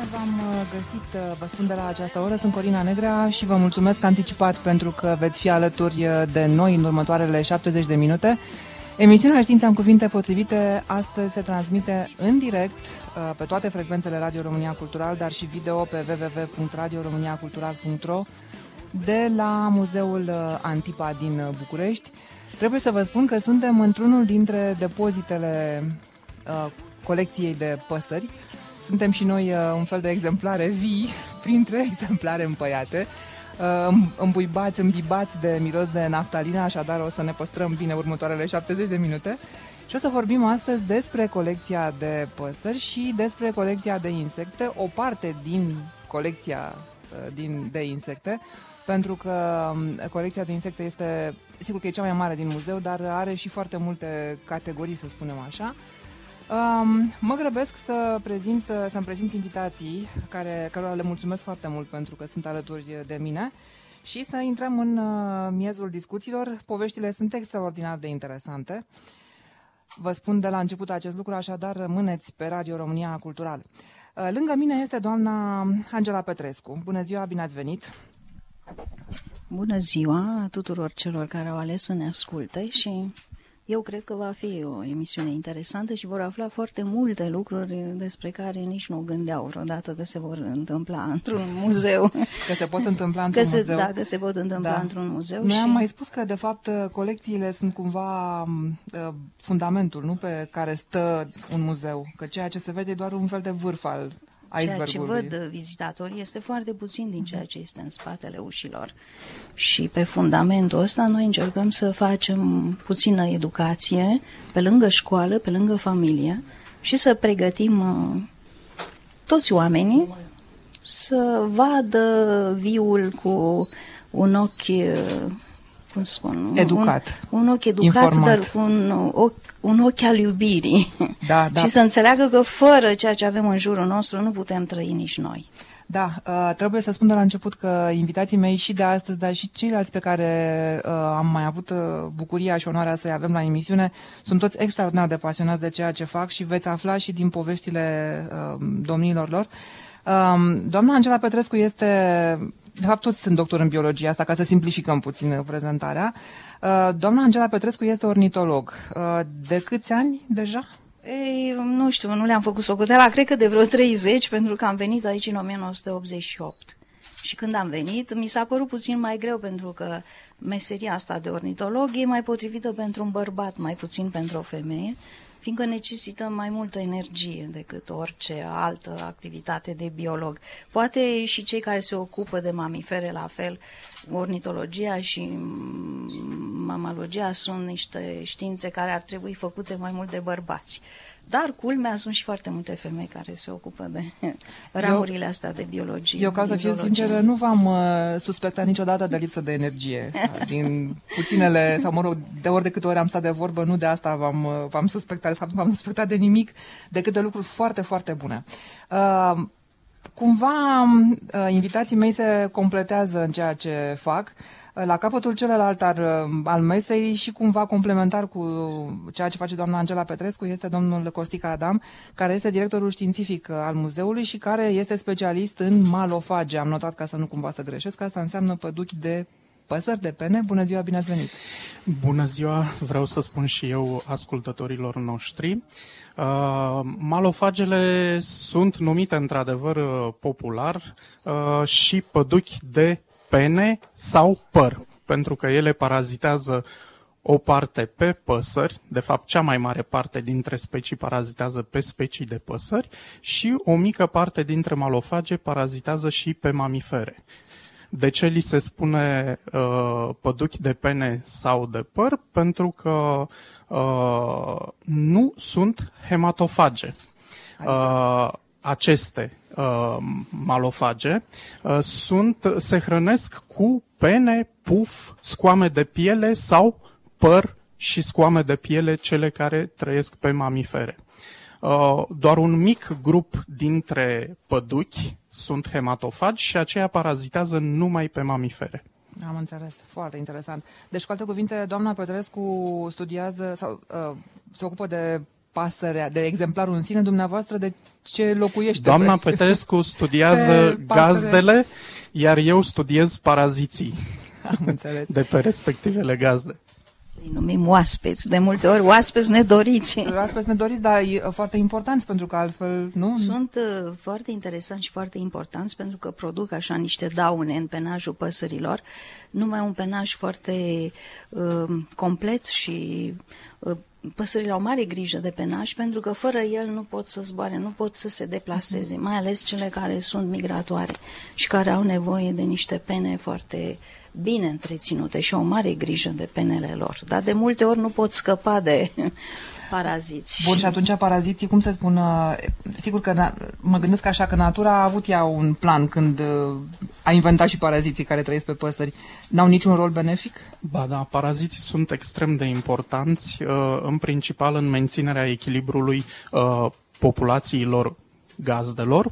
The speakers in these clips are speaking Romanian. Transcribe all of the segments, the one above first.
v-am găsit, vă spun de la această oră, sunt Corina Negrea și vă mulțumesc anticipat pentru că veți fi alături de noi în următoarele 70 de minute. Emisiunea Știința în cuvinte potrivite astăzi se transmite în direct pe toate frecvențele Radio România Cultural, dar și video pe www.radioromaniacultural.ro de la Muzeul Antipa din București. Trebuie să vă spun că suntem într-unul dintre depozitele colecției de păsări. Suntem și noi un fel de exemplare vii, printre exemplare împăiate, îmbibați de miros de naftalină, așadar o să ne păstrăm bine următoarele 70 de minute. Și o să vorbim astăzi despre colecția de păsări și despre colecția de insecte, o parte din colecția de insecte, pentru că colecția de insecte este, sigur că e cea mai mare din muzeu, dar are și foarte multe categorii, să spunem așa. Mă grăbesc să-mi prezint invitații, cărora le mulțumesc foarte mult pentru că sunt alături de mine și să intrăm în miezul discuțiilor. Poveștile sunt extraordinar de interesante. Vă spun de la început acest lucru, așadar rămâneți pe Radio România Cultural. Lângă mine este doamna Angela Petrescu. Bună ziua, bine ați venit! Bună ziua tuturor celor care au ales să ne asculte și eu cred că va fi o emisiune interesantă și vor afla foarte multe lucruri despre care nici nu gândeau vreodată că se vor întâmpla într-un muzeu. Că se pot întâmpla într-un muzeu. Da, că se pot întâmpla într-un muzeu. Noi am mai spus că, de fapt, colecțiile sunt cumva fundamentul, nu, pe care stă un muzeu. Că ceea ce se vede e doar un fel de vârf al icebergului. Ceea ce văd vizitatorii este foarte puțin din ceea ce este în spatele ușilor. Și pe fundamentul ăsta noi încercăm să facem puțină educație pe lângă școală, pe lângă familie și să pregătim toți oamenii să vadă viul cu un ochi, cum spun, educat. Un ochi educat, informat. dar cu un ochi al iubirii. Da. Și să înțeleagă că fără ceea ce avem în jurul nostru nu putem trăi nici noi. Da, trebuie să spun de la început că invitații mei și de astăzi, dar și ceilalți pe care am mai avut bucuria și onoarea să-i avem la emisiune, sunt toți extraordinar de pasionați de ceea ce fac și veți afla și din poveștile domnilor lor. Doamna Angela Petrescu este, de fapt toți sunt doctori în biologie, asta ca să simplificăm puțin prezentarea. Doamna Angela Petrescu este ornitolog. De câți ani deja? Ei, nu știu, nu le-am făcut socoteala, cred că de vreo 30, pentru că am venit aici în 1988. Și când am venit, mi s-a părut puțin mai greu, pentru că meseria asta de ornitolog e mai potrivită pentru un bărbat, mai puțin pentru o femeie, fiindcă necesită mai multă energie decât orice altă activitate de biolog. Poate și cei care se ocupă de mamifere la fel, ornitologia și mamalogia sunt niște științe care ar trebui făcute mai mult de bărbați. Dar, culmea, sunt și foarte multe femei care se ocupă de ramurile astea de biologie. Eu, ca să fiu sinceră, nu v-am suspectat niciodată de lipsă de energie. Din puținele, sau mă rog, de ori de câte ori am stat de vorbă, nu de asta v-am suspectat. De fapt, nu v-am suspectat de nimic, decât de lucruri foarte, foarte bune. Cumva, invitații mei se completează în ceea ce fac. La capătul celălalt al mesei și cumva complementar cu ceea ce face doamna Angela Petrescu este domnul Costica Adam, care este directorul științific al muzeului și care este specialist în malofage. Am notat ca să nu cumva să greșesc. Asta înseamnă păduchi de păsări, de pene. Bună ziua, bine ați venit! Bună ziua, vreau să spun și eu ascultătorilor noștri. Malofagele sunt numite într-adevăr popular și păduchi de pene sau păr, pentru că ele parazitează o parte pe păsări, de fapt cea mai mare parte dintre specii parazitează pe specii de păsări și o mică parte dintre malofage parazitează și pe mamifere. De ce li se spune păduchi de pene sau de păr? Pentru că nu sunt hematofage. Aceste malofage se hrănesc cu pene, puf, scoame de piele sau păr și scoame de piele, cele care trăiesc pe mamifere. Doar un mic grup dintre păduchi sunt hematofagi și aceia parazitează numai pe mamifere. Am înțeles, foarte interesant. Deci, cu alte cuvinte, doamna Petrescu studiază sau se ocupă de pasărea, de exemplarul în sine, dumneavoastră de ce locuiește? Doamna Petrescu studiază gazdele, iar eu studiez paraziții. Am înțeles. De pe respectivele gazde. Să-i numim oaspeți, de multe ori oaspeți nedoriți. Oaspeți nedoriți, dar foarte importanți, pentru că altfel, nu? Sunt foarte interesanți și foarte importanți pentru că produc așa niște daune în penajul păsărilor. Numai un penaj foarte complet și păsările au mare grijă de penaj pentru că fără el nu pot să zboare, nu pot să se deplaseze, mai ales cele care sunt migratoare și care au nevoie de niște pene foarte bine întreținute și au mare grijă de penele lor. Dar de multe ori nu pot scăpa de paraziți. Bun, și atunci paraziții, cum se spun? Sigur că mă gândesc așa că natura a avut ea un plan când a inventat și paraziții care trăiesc pe păsări. N-au niciun rol benefic? Ba da, paraziții sunt extrem de importanți, în principal în menținerea echilibrului populațiilor gazdelor.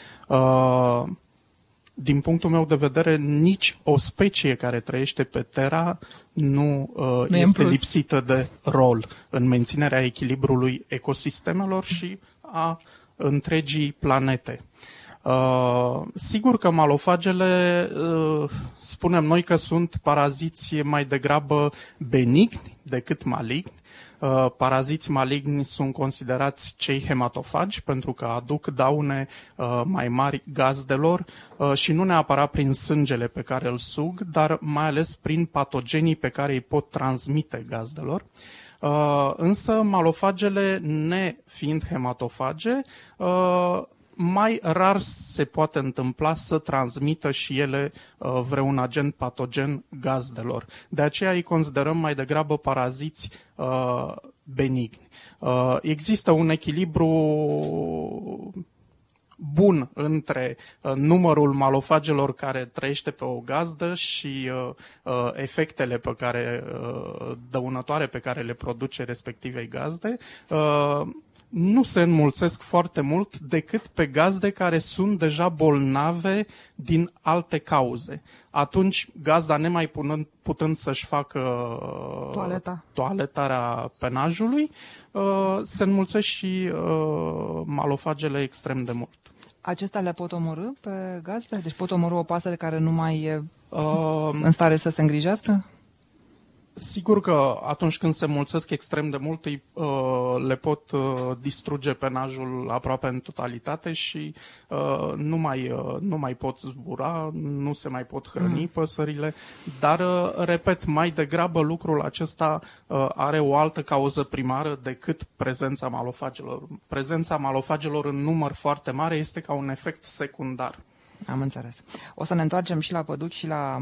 Din punctul meu de vedere, nici o specie care trăiește pe Terra nu este lipsită de rol în menținerea echilibrului ecosistemelor și a întregii planete. Sigur că malofagele, spunem noi că sunt paraziți mai degrabă benigni decât maligni. Paraziți maligni sunt considerați cei hematofagi pentru că aduc daune mai mari gazdelor și nu neapărat prin sângele pe care îl sug, dar mai ales prin patogenii pe care îi pot transmite gazdelor. Însă malofagele, nefiind hematofage, mai rar se poate întâmpla să transmită și ele vreun agent patogen gazdelor. De aceea îi considerăm mai degrabă paraziți benigni. Există un echilibru bun între numărul malofagelor care trăiește pe o gazdă și efectele pe care, dăunătoare pe care le produce respectivei gazde. Nu se înmulțesc foarte mult decât pe gazde care sunt deja bolnave din alte cauze. Atunci, gazda nemai putând să-și facă toaletarea penajului, se înmulțesc și malofagele extrem de mult. Acestea le pot omorî pe gazde? Deci pot omorî o pasăre care nu mai e în stare să se îngrijească? Sigur că atunci când se mulțesc extrem de mult, le pot distruge penajul aproape în totalitate și nu mai pot zbura, nu se mai pot hrăni păsările, dar, repet, mai degrabă lucrul acesta are o altă cauză primară decât prezența malofagelor. Prezența malofagelor în număr foarte mare este ca un efect secundar. Am înțeles. O să ne întoarcem și la păduchi și la,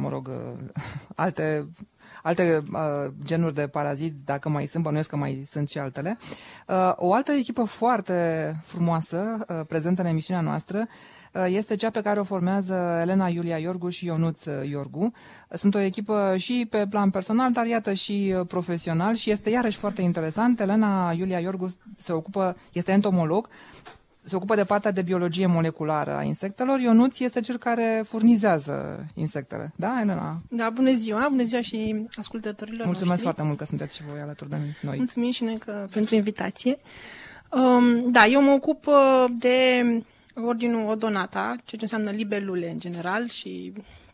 alte genuri de paraziți, dacă mai sunt, bănuiesc că mai sunt și altele. O altă echipă foarte frumoasă, prezentă în emisiunea noastră, este cea pe care o formează Elena Iulia Iorgu și Ionuț Iorgu. Sunt o echipă și pe plan personal, dar iată și profesional și este iarăși foarte interesant. Elena Iulia Iorgu este entomolog, se ocupă de partea de biologie moleculară a insectelor. Ionuț este cel care furnizează insectele. Da, Elena? Da, bună ziua și ascultătorilor Mulțumesc noștri. foarte mult că sunteți și voi alături de noi. Mulțumim și noi pentru invitație. Da, eu mă ocup de ordinul Odonata, ceea ce înseamnă libelule în general, și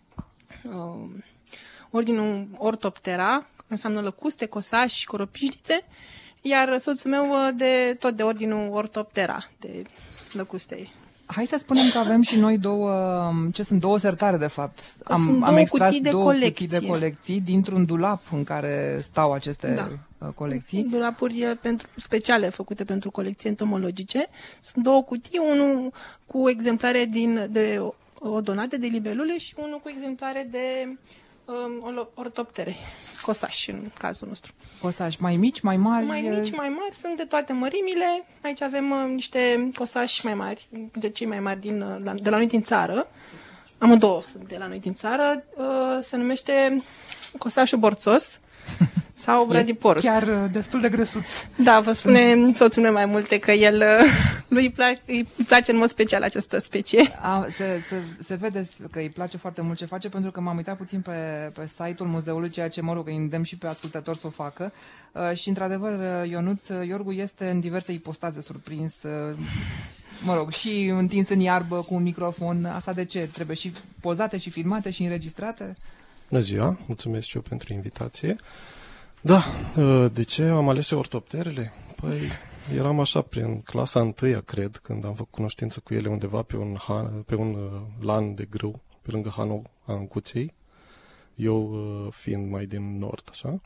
ordinul Orthoptera, care înseamnă lăcuste, cosași și coropișnițe, iar soțul meu tot de ordinul Orthoptera, de lăcuste. Hai să spunem că avem și noi două sertare, de fapt. Am extras două cutii de colecții dintr-un dulap în care stau aceste colecții. Dulapuri speciale făcute pentru colecții entomologice. Sunt două cutii, unul cu exemplare de odonate, de libelule, și unul cu exemplare de ortoptere, cosași în cazul nostru. Cosași mai mici, mai mari? Mai mici, mai mari, sunt de toate mărimile. Aici avem niște cosași mai mari, de cei mai mari de la noi din țară. Amândouă sunt de la noi din țară. Se numește cosașul borțos Sau Bradyporus. Chiar destul de grăsuț. Da, vă spune soțul meu mai multe că îi place în mod special această specie. Se vede că îi place foarte mult ce face, pentru că m-am uitat puțin pe site-ul muzeului, ceea ce, mă rog, îi îndemn și pe ascultători să o facă. Și, într-adevăr, Ionuț Iorgu este în diverse ipostaze surprins, mă rog, și întins în iarbă cu un microfon. Asta de ce? Trebuie și pozate, și filmate, și înregistrate? Bună ziua, mulțumesc și eu pentru invitație. Da, de ce am ales ortopterele? Păi, eram așa prin clasa 1-a, cred, când am făcut cunoștință cu ele undeva pe un lan de grâu, pe lângă Hanul Ancuței, eu fiind mai din nord, așa.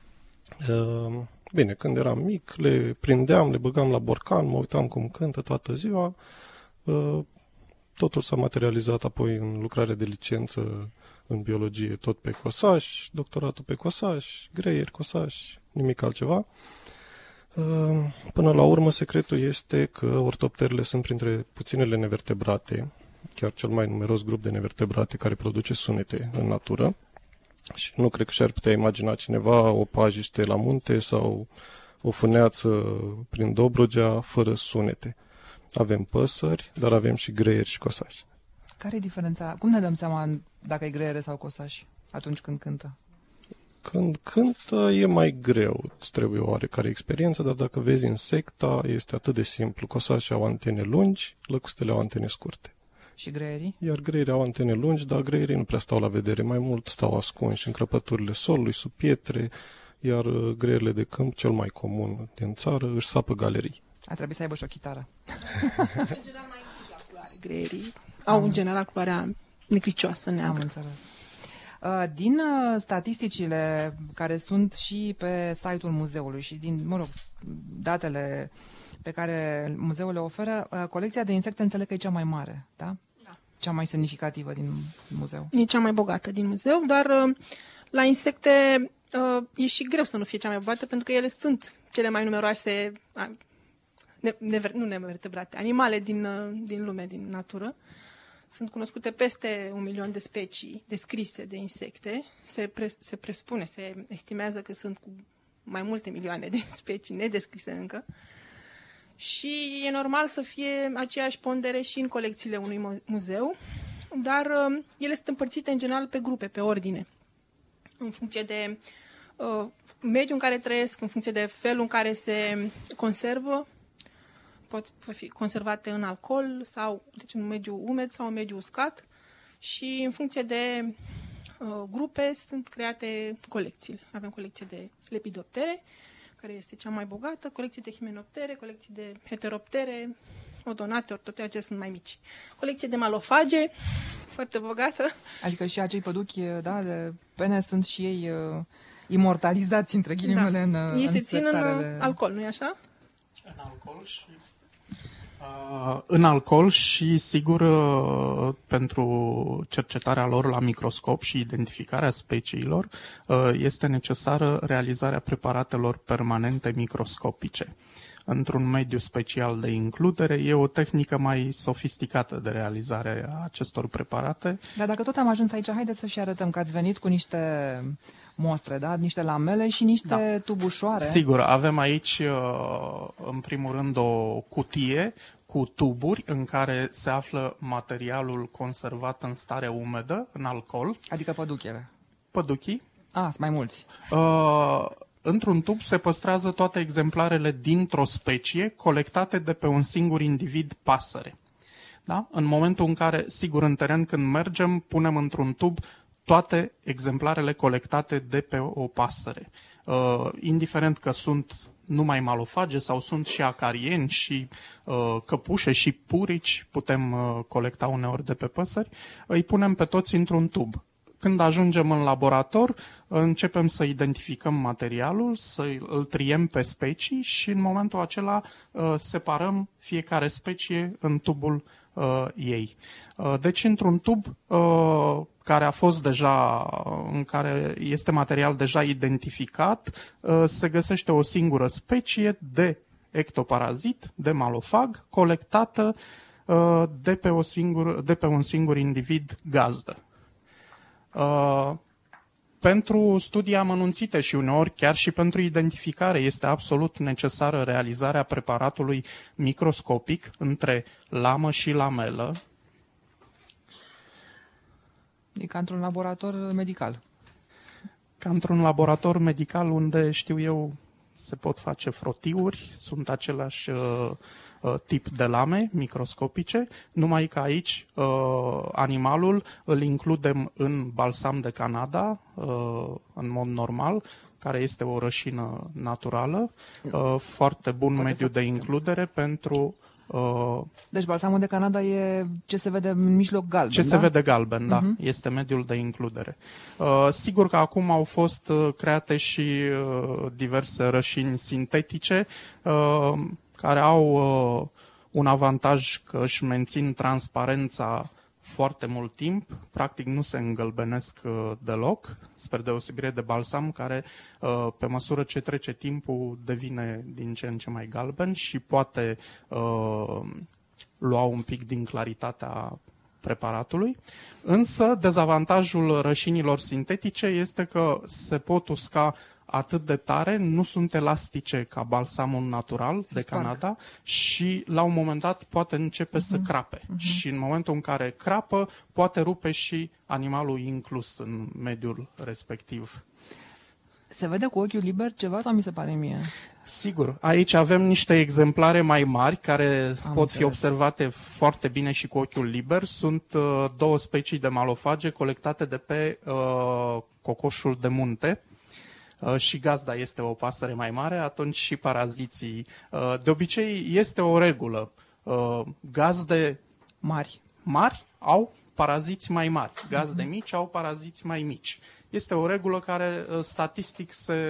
Bine, când eram mic, le prindeam, le băgam la borcan, mă uitam cum cântă toată ziua. Totul s-a materializat apoi în lucrare de licență în biologie, tot pe cosaș, doctoratul pe cosaș, greieri, cosaș, nimic altceva. Până la urmă, secretul este că ortopterele sunt printre puținele nevertebrate, chiar cel mai numeros grup de nevertebrate care produce sunete în natură. Și nu cred că și-ar putea imagina cineva o pajiște la munte sau o fâneață prin Dobrogea fără sunete. Avem păsări, dar avem și greieri și cosași. Care e diferența? Cum ne dăm seama dacă e greiere sau cosaș atunci când cântă? Când cântă e mai greu, îți trebuie o oarecare experiență, dar dacă vezi insecta, este atât de simplu. Cosașii au antene lungi, lăcustele au antene scurte. Și greierii? Iar greierii au antene lungi, dar greierii nu prea stau la vedere, mai mult stau ascunși în crăpăturile solului, sub pietre, iar greierile de câmp, cel mai comun din țară, își sapă galerii. Ar trebui să aibă și o chitară. În general mai închis la culoare, greierii. Au în general culoarea negricioasă, neagră. Am înțeles. Din statisticile care sunt și pe site-ul muzeului și din, mă rog, datele pe care muzeul le oferă, colecția de insecte înțeleg că e cea mai mare, da? Da. Cea mai semnificativă din muzeu. E cea mai bogată din muzeu, dar la insecte e și greu să nu fie cea mai bogată, pentru că ele sunt cele mai numeroase, nu nevertebrate, animale din lume, din natură. Sunt cunoscute peste 1 milion de specii descrise de insecte. Se presupune, se estimează că sunt cu mai multe milioane de specii nedescrise încă. Și e normal să fie aceeași pondere și în colecțiile unui muzeu, dar ele sunt împărțite în general pe grupe, pe ordine, în funcție de mediul în care trăiesc, în funcție de felul în care se conservă. Pot fi conservate în alcool sau deci în mediu umed sau în mediu uscat și în funcție de grupe sunt create colecțiile. Avem colecție de lepidoptere, care este cea mai bogată, colecție de himenoptere, colecție de heteroptere, odonate, ortoptere, acestea sunt mai mici. Colecție de malofage, foarte bogată. Adică și acei păduchi, da, de pene sunt și ei imortalizați, între ghilimele, în ei se țin în alcool, nu-i așa? În alcool și, sigur, pentru cercetarea lor la microscop și identificarea speciilor, este necesară realizarea preparatelor permanente microscopice. Într-un mediu special de includere, e o tehnică mai sofisticată de realizare a acestor preparate. Dar dacă tot am ajuns aici, haideți să și arătăm că ați venit cu niște mostre, da? Niște lamele și niște tubușoare. Sigur, avem aici, în primul rând, o cutie cu tuburi în care se află materialul conservat în stare umedă, în alcool. Adică păduchele. Păduchii. Sunt mai mulți. Într-un tub se păstrează toate exemplarele dintr-o specie colectate de pe un singur individ pasăre. Da? În momentul în care, sigur, în teren când mergem, punem într-un tub toate exemplarele colectate de pe o pasăre. Indiferent că sunt numai malofage sau sunt și acarieni și căpușe și purici, putem colecta uneori de pe păsări, îi punem pe toți într-un tub. Când ajungem în laborator, începem să identificăm materialul, îl triem pe specii și în momentul acela separăm fiecare specie în tubul ei. Deci într-un tub care a fost deja, în care este material deja identificat, se găsește o singură specie de ectoparazit, de malofag, colectată de pe un singur individ gazdă. Pentru studii amănunțite și uneori chiar și pentru identificare este absolut necesară realizarea preparatului microscopic între lamă și lamelă. E ca într-un laborator medical. Ca într-un laborator medical unde, știu eu, se pot face frotiuri, sunt același tip de lame microscopice, numai că aici animalul îl includem în balsam de Canada, în mod normal, care este o rășină naturală, foarte bun mediu de includere pentru... Deci balsamul de Canada e ce se vede în mijloc galben, Ce se vede galben, da. Este mediul de includere. Sigur că acum au fost create și diverse rășini sintetice care au un avantaj că își mențin transparența foarte mult timp, practic nu se îngălbenesc deloc, spre deosebire de balsam care pe măsură ce trece timpul devine din ce în ce mai galben și poate lua un pic din claritatea preparatului. Însă dezavantajul rășinilor sintetice este că se pot usca atât de tare, nu sunt elastice ca balsamul natural de Canada și la un moment dat poate începe să crape. Și în momentul în care crapă, poate rupe și animalul inclus în mediul respectiv. Se vede cu ochiul liber ceva sau mi se pare mie? Sigur. Aici avem niște exemplare mai mari care pot fi observate foarte bine și cu ochiul liber. Sunt două specii de malofage colectate de pe cocoșul de munte. Și gazda este o pasăre mai mare, atunci și paraziții. De obicei este o regulă. Gazde mari au paraziți mai mari. Gazde mici au paraziți mai mici. Este o regulă care statistic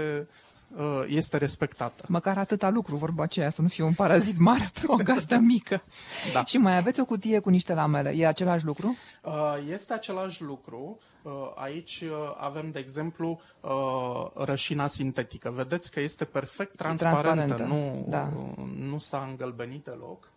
este respectată. Măcar atâta lucru, vorba aceea, să nu fie un parazit mare pe o gazdă mică. Da. Și mai aveți o cutie cu niște lamele. E același lucru? Este același lucru. Aici avem, de exemplu, rășina sintetică. Vedeți că este perfect transparentă. Nu s-a îngălbenit deloc.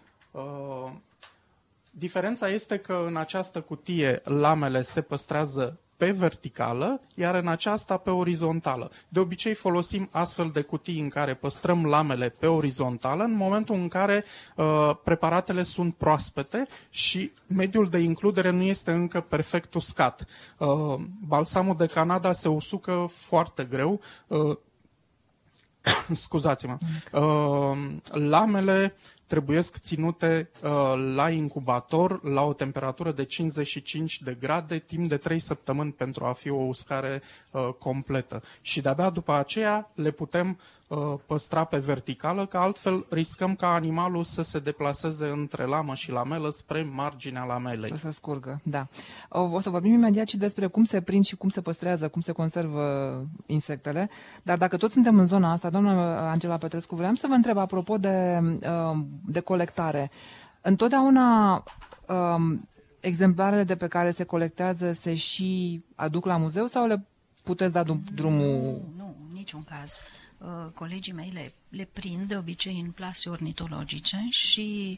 Diferența este că în această cutie lamele se păstrează pe verticală, iar în aceasta pe orizontală. De obicei folosim astfel de cutii în care păstrăm lamele pe orizontală în momentul în care preparatele sunt proaspete și mediul de includere nu este încă perfect uscat. Balsamul de Canada se usucă foarte greu. Scuzați-mă. Lamele trebuiesc ținute la incubator la o temperatură de 55 de grade timp de 3 săptămâni pentru a fi o uscare completă. Și de-abia după aceea le putem păstra pe verticală, că altfel riscăm ca animalul să se deplaseze între lamă și lamelă spre marginea lamelei. Să se scurgă, da. O să vorbim imediat și despre cum se prind și cum se păstrează, cum se conservă insectele, dar dacă toți suntem în zona asta, doamnă Angela Petrescu, vreau să vă întreb apropo de colectare. Întotdeauna exemplarele de pe care se colectează se și aduc la muzeu sau le puteți da drumul? Nu, niciun caz. Colegii mei le prind de obicei în plase ornitologice și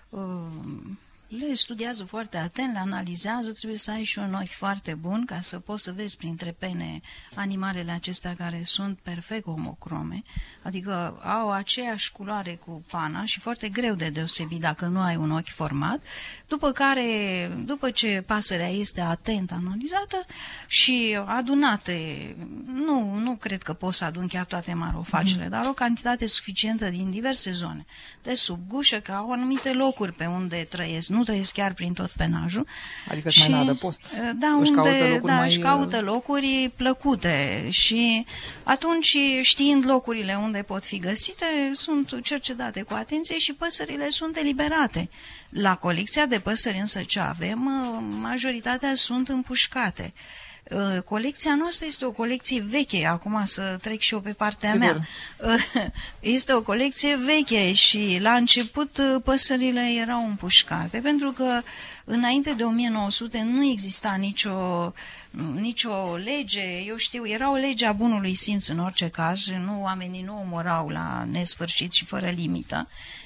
le studiază foarte atent, le analizează, trebuie să ai și un ochi foarte bun ca să poți să vezi printre pene animalele acestea care sunt perfect homocrome, adică au aceeași culoare cu pana și foarte greu de deosebit dacă nu ai un ochi format, după ce pasărea este atent analizată și adunate, nu cred că poți să adun chiar toate marofagele, dar o cantitate suficientă din diverse zone, de sub gușă, că au anumite locuri pe unde trăiesc, nu trăiesc chiar prin tot penajul. Adică și mai de post. Da, își caută locuri plăcute și atunci, știind locurile unde pot fi găsite, sunt cercetate cu atenție și păsările sunt eliberate. La colecția de păsări însă ce avem, majoritatea sunt împușcate. Colecția noastră este o colecție veche, acum să trec și eu pe partea mea. Este o colecție veche și la început păsările erau împușcate, pentru că înainte de 1900 nu exista nicio lege, eu știu, era o lege a bunului simț în orice caz, oamenii nu omorau la nesfârșit și fără limită.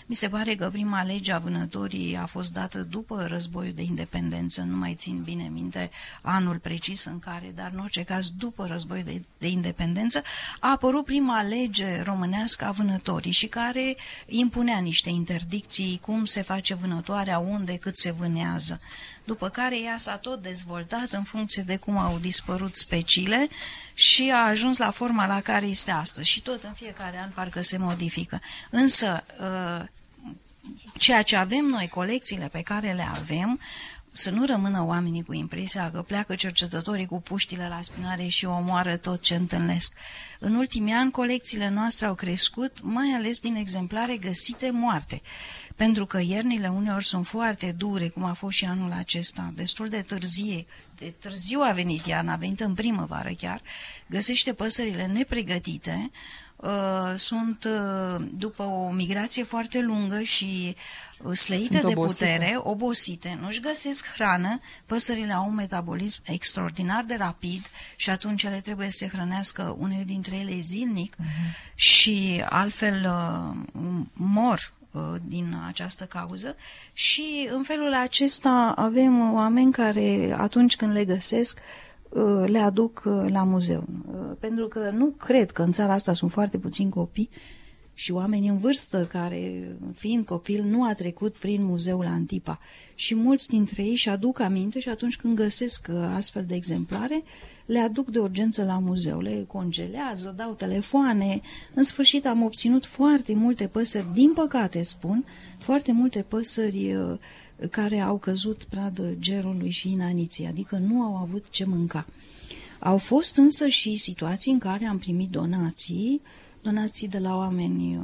Mi se pare că prima lege a vânătorii a fost dată după războiul de independență, nu mai țin bine minte anul precis în care, dar în orice caz după războiul de independență, a apărut prima lege românească a vânătorii și care impunea niște interdicții, cum se face vânătoarea, unde, cât se vânează. După care ea s-a tot dezvoltat în funcție de cum au dispărut speciile și a ajuns la forma la care este astăzi. Și tot în fiecare an parcă se modifică. Însă, ceea ce avem noi, colecțiile pe care le avem, să nu rămână oamenii cu impresia că pleacă cercetătorii cu puștile la spinare și omoară tot ce întâlnesc. În ultimii ani, colecțiile noastre au crescut, mai ales din exemplare găsite moarte. Pentru că iernile uneori sunt foarte dure, cum a fost și anul acesta, destul de târziu a venit iarna, a venit în primăvară chiar, găsește păsările nepregătite, sunt după o migrație foarte lungă și slăite de putere, obosite, nu-și găsesc hrană, păsările au un metabolism extraordinar de rapid și atunci ele trebuie să se hrănească, unele dintre ele zilnic, și altfel mor din această cauză și în felul acesta avem oameni care atunci când le găsesc le aduc la muzeu. Pentru că nu cred că în țara asta sunt foarte puțini copii și oameni în vârstă care, fiind copil, nu a trecut prin muzeul Antipa. Și mulți dintre ei își aduc aminte și atunci când găsesc astfel de exemplare, le aduc de urgență la muzeu, le congelează, dau telefoane. În sfârșit am obținut foarte multe păsări, din păcate spun, foarte multe păsări care au căzut pradă gerului și inaniției, adică nu au avut ce mânca. Au fost însă și situații în care am primit donații de la oameni,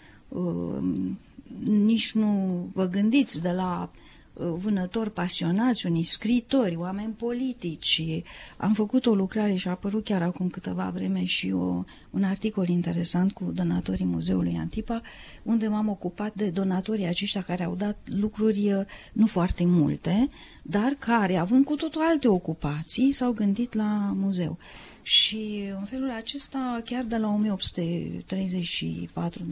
nici nu vă gândiți, de la vânători pasionați, unii scritori, oameni politici. Am făcut o lucrare și a apărut chiar acum câteva vreme și un articol interesant cu donatorii Muzeului Antipa, unde m-am ocupat de donatorii aceștia care au dat lucruri nu foarte multe, dar care, având cu totul alte ocupații, s-au gândit la muzeu. Și în felul acesta, chiar de la 1834,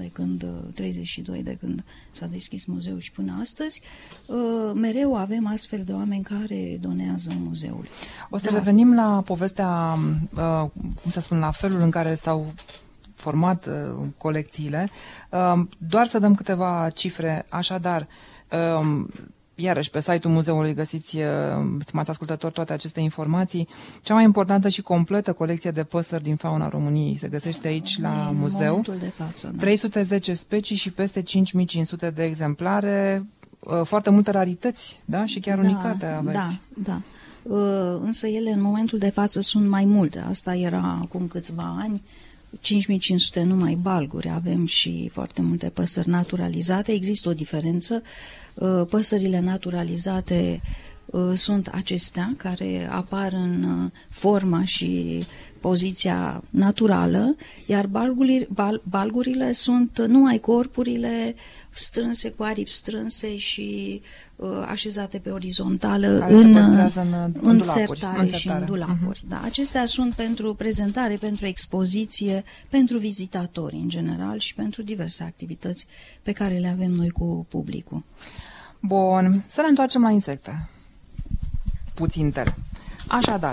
32 de când s-a deschis muzeul și până astăzi, mereu avem astfel de oameni care donează muzeul. O să revenim la povestea, cum să spun, la felul în care s-au format colecțiile. Doar să dăm câteva cifre, așadar, iarăși, pe site-ul muzeului găsiți, stimați ascultători, toate aceste informații. Cea mai importantă și completă colecție de păsări din fauna României se găsește aici la muzeu. De față, da. 310 specii și peste 5500 de exemplare, foarte multe rarități, da? Și chiar unicate aveți. Da. Însă ele în momentul de față sunt mai multe. Asta era acum câțiva ani. 5500 numai balguri, avem și foarte multe păsări naturalizate. Există o diferență. Păsările naturalizate sunt acestea care apar în forma și poziția naturală, iar balgurile sunt numai corpurile strânse, cu aripi strânse și așezate pe orizontală în sertare și în dulapuri. Da, acestea sunt pentru prezentare, pentru expoziție, pentru vizitatori în general și pentru diverse activități pe care le avem noi cu publicul. Bun, să ne întoarcem la insecte. Puțin tel. Așadar,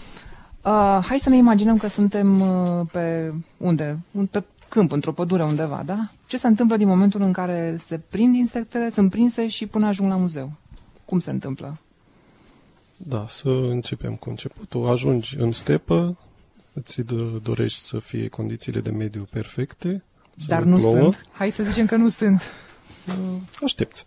hai să ne imaginăm că suntem pe câmp, într-o pădure undeva, da? Ce se întâmplă din momentul în care se prind insectele, sunt prinse și până ajung la muzeu? Cum se întâmplă? Da, să începem cu începutul. Ajungi în stepă, îți dorești să fie condițiile de mediu perfecte. Dar nu sunt. Hai să zicem că nu sunt. Aștepți.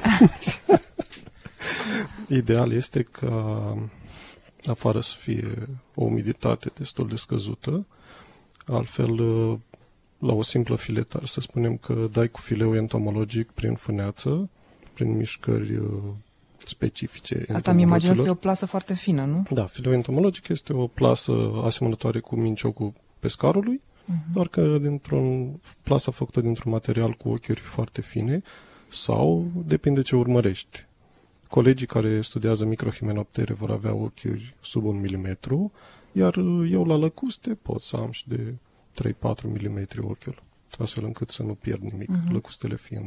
Ideal este ca afară să fie o umiditate destul de scăzută, altfel la o simplă filetare, să spunem că dai cu fileu entomologic prin fâneață, prin mișcări specifice. Asta mi imaginez că e o plasă foarte fină, nu? Da, fileu entomologic este o plasă asemănătoare cu minciocul pescarului, doar că plasa făcută dintr-un material cu ochiuri foarte fine sau depinde ce urmărești. Colegii care studiază microhimenoptere vor avea ochiuri sub 1 mm, iar eu la lăcuste pot să am și de 3-4 mm ochiul, astfel încât să nu pierd nimic, lăcustele fiind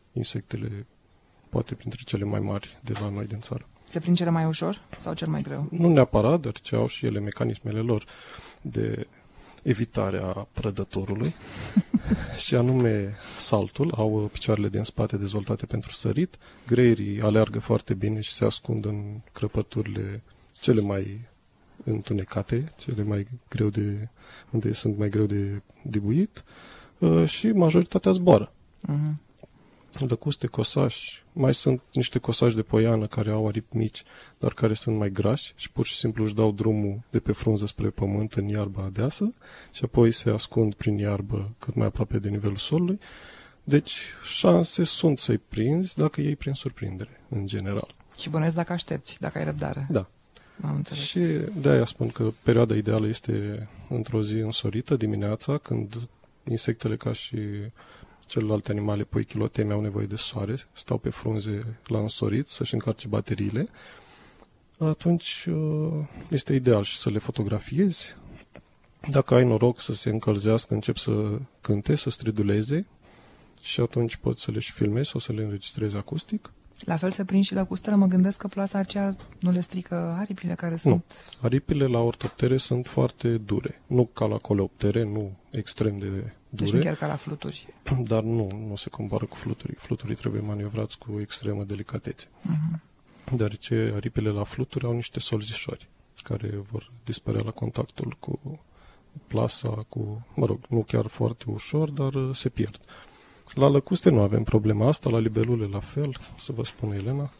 insectele, poate printre cele mai mari de la noi din țară. Se prind cele mai ușor sau cel mai greu? Nu neapărat, deoarece au și ele mecanismele lor de evitare a prădătorului și anume saltul, au picioarele din spate dezvoltate pentru sărit, greierii aleargă foarte bine și se ascund în crăpăturile cele mai întunecate, cele mai greu unde sunt mai greu de dibuit și majoritatea zboară. Lăcuste, cosași, mai sunt niște cosași de poiană care au aripi mici, dar care sunt mai grași și pur și simplu își dau drumul de pe frunză spre pământ în iarba deasă și apoi se ascund prin iarbă cât mai aproape de nivelul solului. Deci șanse sunt să-i prinzi dacă iei prin surprindere, în general. Și bănuiesc dacă aștepți, dacă ai răbdare. Da. Am înțeles. Și de-aia spun că perioada ideală este într-o zi însorită, dimineața, când insectele ca și celelalte animale, pui chiloteme, au nevoie de soare, stau pe frunze la însorit să-și încarce bateriile, atunci este ideal și să le fotografiezi. Dacă ai noroc să se încălzească, încep să cânte, să striduleze și atunci poți să le și filmezi sau să le înregistrezi acustic. La fel se prind și lăcustele, mă gândesc că plasa aceea nu le strică aripile care sunt... Nu, aripile la ortoptere sunt foarte dure, nu ca la coleoptere, nu extrem de dure. Deci nu chiar ca la fluturi. Dar nu se compară cu fluturii. Fluturii trebuie manevrați cu extremă delicatețe. Deoarece aripile la fluturi au niște solzișori care vor dispărea la contactul cu plasa, nu chiar foarte ușor, dar se pierd. La lăcuste nu avem problema asta, la libelule la fel, să vă spun Elena.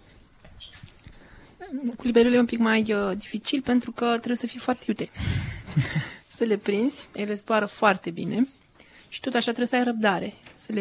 Cu libelule e un pic mai dificil pentru că trebuie să fii foarte iute. Să le prinzi, ele zboară foarte bine și tot așa trebuie să ai răbdare,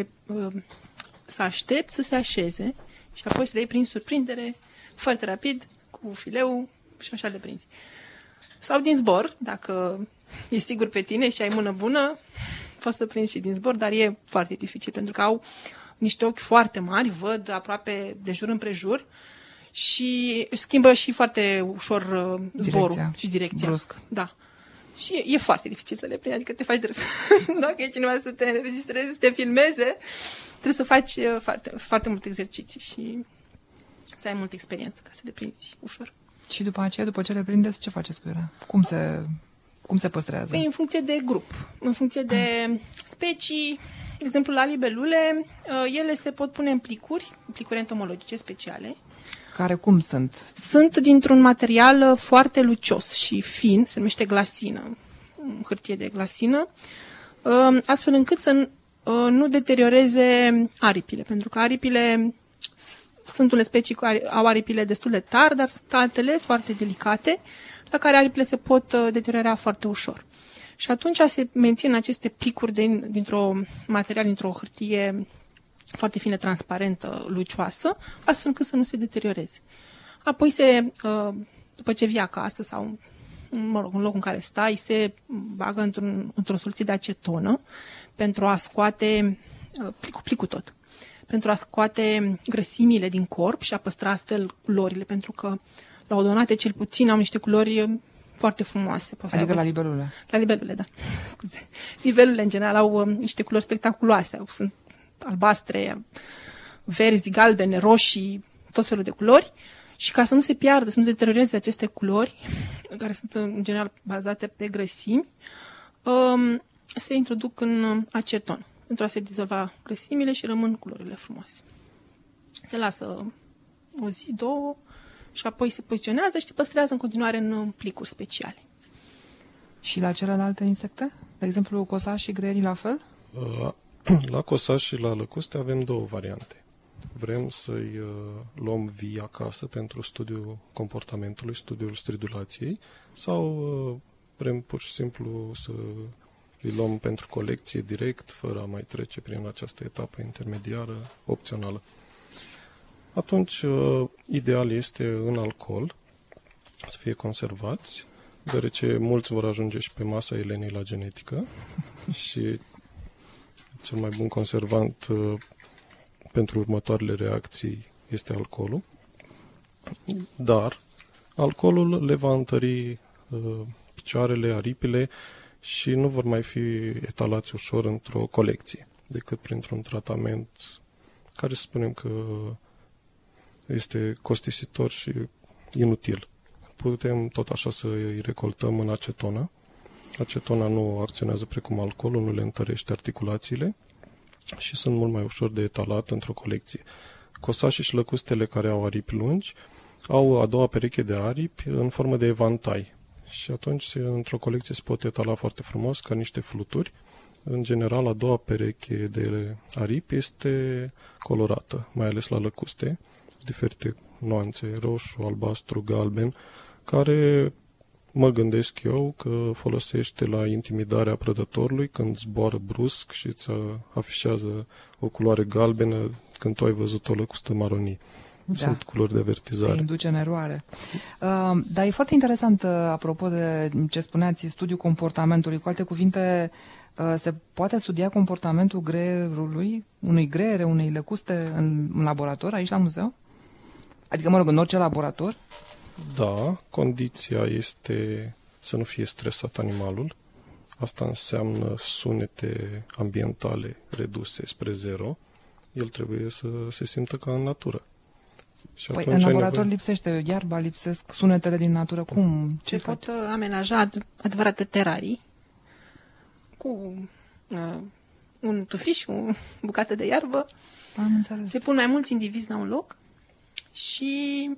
să aștepți să se așeze și apoi să le iei prin surprindere, foarte rapid, cu fileu și așa le prinzi. Sau din zbor, dacă e sigur pe tine și ai mână bună, poți să prinzi și din zbor, dar e foarte dificil pentru că au niște ochi foarte mari, văd aproape de jur împrejur și își schimbă și foarte ușor zborul și direcția. Brusc. Da. Și e foarte dificil să le prinzi, adică te faci de râs. Dacă e cineva să te înregistreze, să te filmeze, trebuie să faci foarte, foarte multe exerciții și să ai multă experiență ca să le prinzi ușor. Și după aceea, după ce le prindeți, ce faceți cu ele? Cum se păstrează? Păi în funcție de grup, în funcție de specii, de exemplu la libelule, ele se pot pune în plicuri entomologice speciale. Care cum sunt? Sunt dintr-un material foarte lucios și fin, se numește glasină, hârtie de glasină, astfel încât să nu deterioreze aripile, pentru că aripile sunt unele specii care au aripile destul de tari, dar sunt altele foarte delicate, la care aripile se pot deteriora foarte ușor. Și atunci se mențin aceste plicuri dintr-o hârtie foarte fină, transparentă, lucioasă, astfel încât să nu se deterioreze. Apoi după ce vii acasă sau în locul în care stai, se bagă într-o soluție de acetonă pentru a scoate plicul tot. Pentru a scoate grăsimile din corp și a păstra astfel culorile, pentru că la odonate cel puțin au niște culori foarte frumoase. Adică la libelule? La libelule, da. Scuze. Libelule, în general, au niște culori spectaculoase. Sunt albastre, verzi, galbene, roșii, tot felul de culori. Și ca să nu se piardă, să nu deterioreze aceste culori, care sunt în general bazate pe grăsimi, se introduc în aceton pentru a se dizolva grăsimile și rămân culorile frumoase. Se lasă o zi, două și apoi se poziționează și se păstrează în continuare în plicuri speciale. Și la celelalte insecte? De exemplu, cosași și greierii la fel? La cosași și la lăcuste avem două variante. Vrem să-i luăm vii acasă pentru studiul comportamentului, studiul stridulației, sau vrem pur și simplu să îi luăm pentru colecție direct, fără a mai trece prin această etapă intermediară opțională. Atunci, ideal este în alcool, să fie conservați, deoarece mulți vor ajunge și pe masa Elenei la genetică și cel mai bun conservant pentru următoarele reacții este alcoolul, dar alcoolul le va întări picioarele, aripile și nu vor mai fi etalați ușor într-o colecție, decât printr-un tratament care să spunem că este costisitor și inutil. Putem tot așa să îi recoltăm în acetonă. Acetona nu acționează precum alcoolul, nu le întărește articulațiile și sunt mult mai ușor de etalat într-o colecție. Cosașii și lăcustele care au aripi lungi au a doua pereche de aripi în formă de evantai și atunci într-o colecție se pot etala foarte frumos ca niște fluturi. În general, a doua pereche de aripi este colorată, mai ales la lăcuste, diferite nuanțe, roșu, albastru, galben, care mă gândesc eu că folosește la intimidarea prădătorului când zboară brusc și îți afișează o culoare galbenă când tu ai văzut o lăcustă maronie. Sunt culori de avertizare. Te induce în eroare. Dar e foarte interesant, apropo de ce spuneați, studiul comportamentului. Cu alte cuvinte, se poate studia comportamentul greierului, unui greiere, unei lăcuste în laborator, aici la muzeu? Adică, mă rog, în orice laborator? Da, condiția este să nu fie stresat animalul. Asta înseamnă sunete ambientale reduse spre zero. El trebuie să se simtă ca în natură. Și păi în laborator lipsește iarba, lipsesc sunetele din natură. Cum? Se pot amenaja adevărate terarii cu un tufiș, o bucată de iarbă. Am înțeles. Se pun mai mulți indivizi la un loc și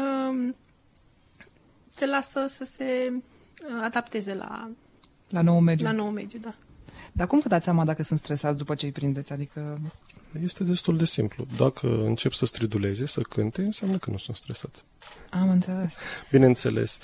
se lasă să se adapteze la nou mediu. La nou mediu, da. Dar cum vă dați seama dacă sunt stresați după ce îi prindeți? Adică... Este destul de simplu. Dacă încep să striduleze, să cânte, înseamnă că nu sunt stresați. Am înțeles. Bineînțeles.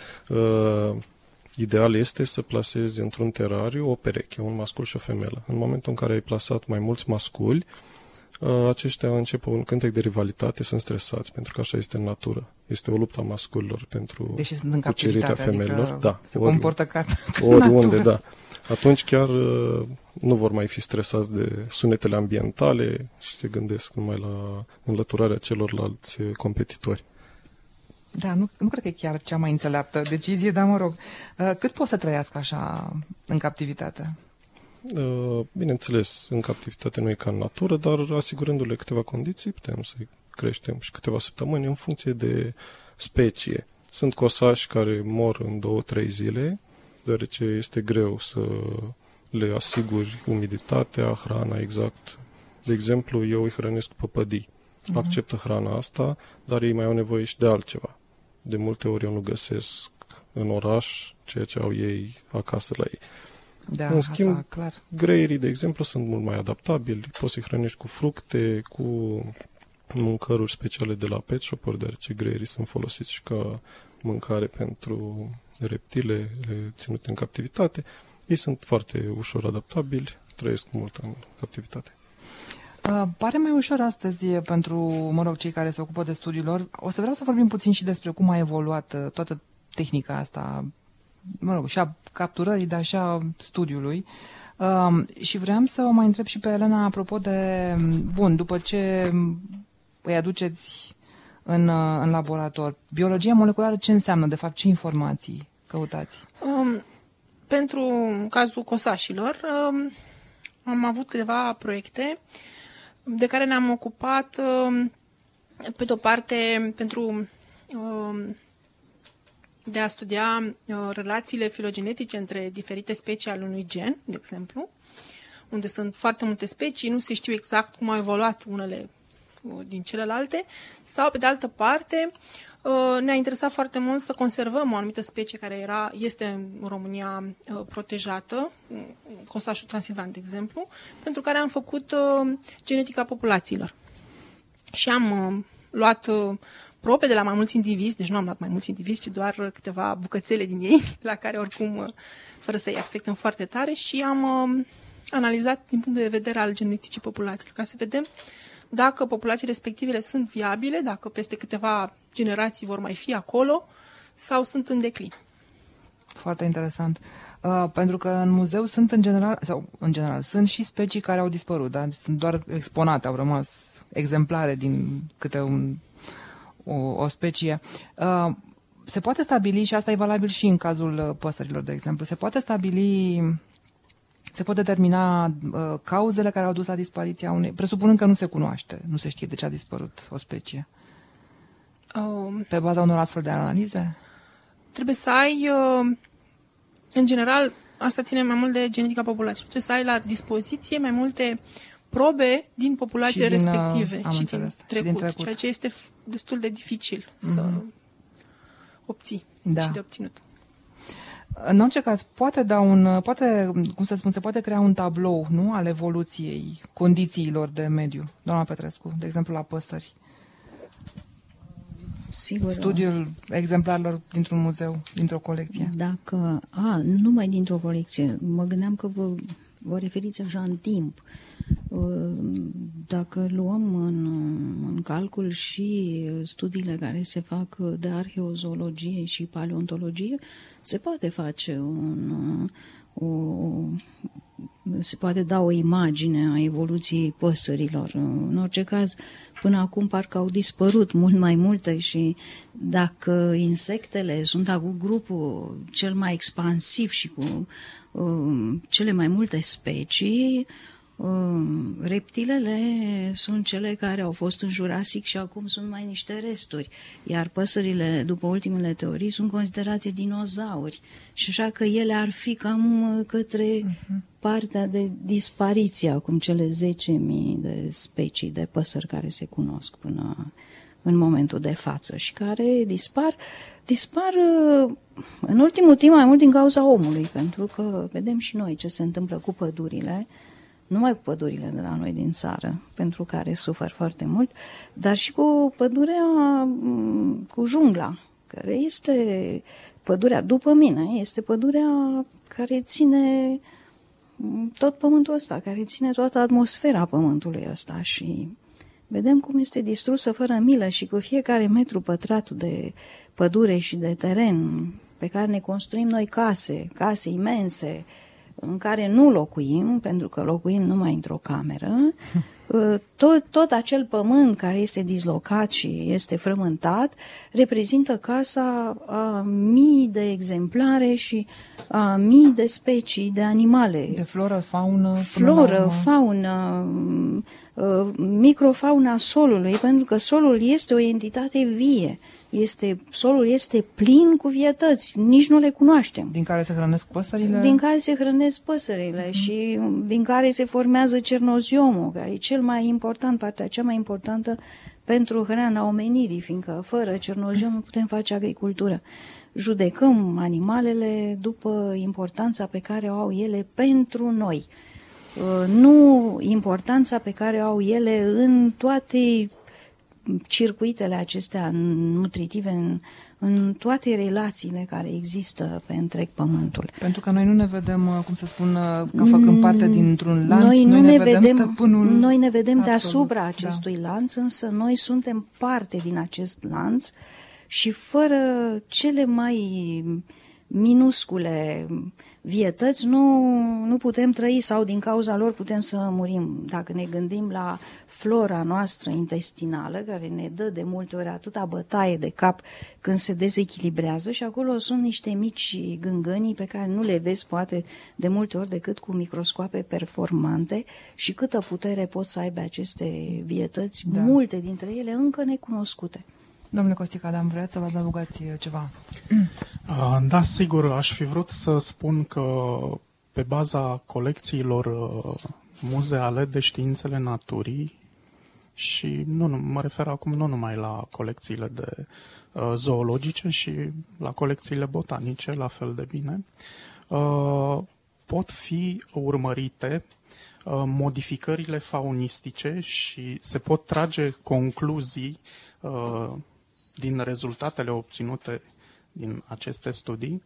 Ideal este să plasezi într-un terariu o pereche, un mascul și o femelă. În momentul în care ai plasat mai mulți masculi, aceștia încep un cântec de rivalitate, sunt stresați, pentru că așa este în natură. Este o luptă a masculilor pentru deși sunt în cucerirea femelilor. Adică da, se comportă ca oriunde, da. Atunci chiar nu vor mai fi stresați de sunetele ambientale și se gândesc numai la înlăturarea celorlalți competitori. Da, nu cred că e chiar cea mai înțeleaptă decizie, dar mă rog. Cât pot să trăiască așa în captivitate? Bineînțeles, în captivitate nu e ca în natură, dar asigurându-le câteva condiții putem să-i creștem și câteva săptămâni în funcție de specie. Sunt cosași care mor în 2-3 zile, deoarece este greu să le asiguri umiditatea, hrana exact. De exemplu, eu îi hrănesc cu păpădii. Acceptă hrana asta, dar ei mai au nevoie și de altceva. De multe ori eu nu găsesc în oraș ceea ce au ei acasă la ei. Da, în schimb, asta, clar. greierii, de exemplu, sunt mult mai adaptabili. Poți să-i hrănești cu fructe, cu mâncăruri speciale de la pet shop-uri, deoarece greierii sunt folosiți și ca mâncare pentru reptile ținute în captivitate. Ei sunt foarte ușor adaptabili, trăiesc mult în captivitate. Pare mai ușor astăzi pentru, mă rog, cei care se ocupă de studiul lor. O să vreau să vorbim puțin și despre cum a evoluat toată tehnica asta, mă rog, și a capturării, dar și a studiului. Și vreau să o mai întreb și pe Elena apropo de, bun, după ce îi aduceți în laborator, biologia moleculară ce înseamnă, de fapt, ce informații căutați? Pentru cazul cosașilor, am avut câteva proiecte de care ne-am ocupat, pe de-o parte, pentru de a studia relațiile filogenetice între diferite specii ale unui gen, de exemplu, unde sunt foarte multe specii, nu se știu exact cum au evoluat unele din celelalte, sau, pe de altă parte, ne-a interesat foarte mult să conservăm o anumită specie care este în România protejată, cosașul transilvan, de exemplu, pentru care am făcut genetica populațiilor. Și am luat probe de la mai mulți indivizi, deci nu am luat mai mulți indivizi, ci doar câteva bucățele din ei, la care oricum, fără să-i afectăm foarte tare, și am analizat din punct de vedere al geneticii populațiilor, ca să vedem dacă populații respectivele sunt viabile, dacă peste câteva generații vor mai fi acolo sau sunt în declin. Foarte interesant. Pentru că în muzeu sunt în general, sunt și specii care au dispărut, dar sunt doar exponate, au rămas exemplare din câte o specie. Se poate stabili, și asta e valabil și în cazul păsărilor, de exemplu, se poate stabili Se pot determina cauzele care au dus la dispariția unei... Presupunând că nu se cunoaște, nu se știe de ce a dispărut o specie. Pe baza unor astfel de analize? Trebuie să ai, în general, asta ține mai mult de genetica populației. Trebuie să ai la dispoziție mai multe probe din populațiile respective și din trecut, ceea ce este destul de dificil să obții și de obținut. În orice caz, se poate crea un tablou, nu, al evoluției condițiilor de mediu. Doamna Petrescu, de exemplu la păsări. Sigur. Studiul exemplarelor dintr-un muzeu, dintr-o colecție. Nu numai dintr-o colecție. Mă gândeam că vă referiți așa în timp. Dacă luăm în calcul și studiile care se fac de arheozoologie și paleontologie, se poate face se poate da o imagine a evoluției păsărilor. În orice caz, până acum parcă au dispărut mult mai multe și dacă insectele sunt acum grupul cel mai expansiv și cu cele mai multe specii, reptilele sunt cele care au fost în Jurasic și acum sunt mai niște resturi, iar păsările, după ultimele teorii, sunt considerate dinozauri și așa că ele ar fi cam către partea de dispariție, acum cele 10.000 de specii de păsări care se cunosc până în momentul de față și care dispar în ultimul timp mai mult din cauza omului, pentru că vedem și noi ce se întâmplă cu pădurile, numai cu pădurile de la noi din țară, pentru care sufer foarte mult, dar și cu pădurea, cu jungla, care este pădurea, după mine, este pădurea care ține tot pământul ăsta, care ține toată atmosfera pământului ăsta și vedem cum este distrusă fără milă și cu fiecare metru pătrat de pădure și de teren pe care ne construim noi case imense, în care nu locuim, pentru că locuim numai într-o cameră, tot acel pământ care este dislocat și este frământat reprezintă casa a mii de exemplare și a mii de specii de animale. De floră, faună... faună, microfauna solului, pentru că solul este o entitate vie. Solul este plin cu vietăți, nici nu le cunoaștem. Din care se hrănesc păsările? Din care se hrănesc păsările și din care se formează cernoziomul, care e partea cea mai importantă pentru hrana omenirii, fiindcă fără cernoziom nu putem face agricultură. Judecăm animalele după importanța pe care o au ele pentru noi, nu importanța pe care o au ele în toate circuitele acestea nutritive, în toate relațiile care există pe întreg pământul. Pentru că noi nu ne vedem, cum să spun, ca făcând parte dintr-un lanț, noi ne vedem stăpânul. Noi ne vedem deasupra acestui lanț, însă noi suntem parte din acest lanț și fără cele mai minuscule vietăți nu putem trăi sau din cauza lor putem să murim. Dacă ne gândim la flora noastră intestinală, care ne dă de multe ori atâta bătaie de cap când se dezechilibrează și acolo sunt niște mici gângănii pe care nu le vezi poate de multe ori decât cu microscoape performante și câtă putere pot să aibă aceste vietăți, multe dintre ele încă necunoscute. Domnule Costic Adam, vreați să vă adăugați ceva? Da, sigur, aș fi vrut să spun că pe baza colecțiilor muzeale de științele naturii și mă refer acum nu numai la colecțiile de zoologice și la colecțiile botanice, la fel de bine, pot fi urmărite modificările faunistice și se pot trage concluzii din rezultatele obținute din aceste studii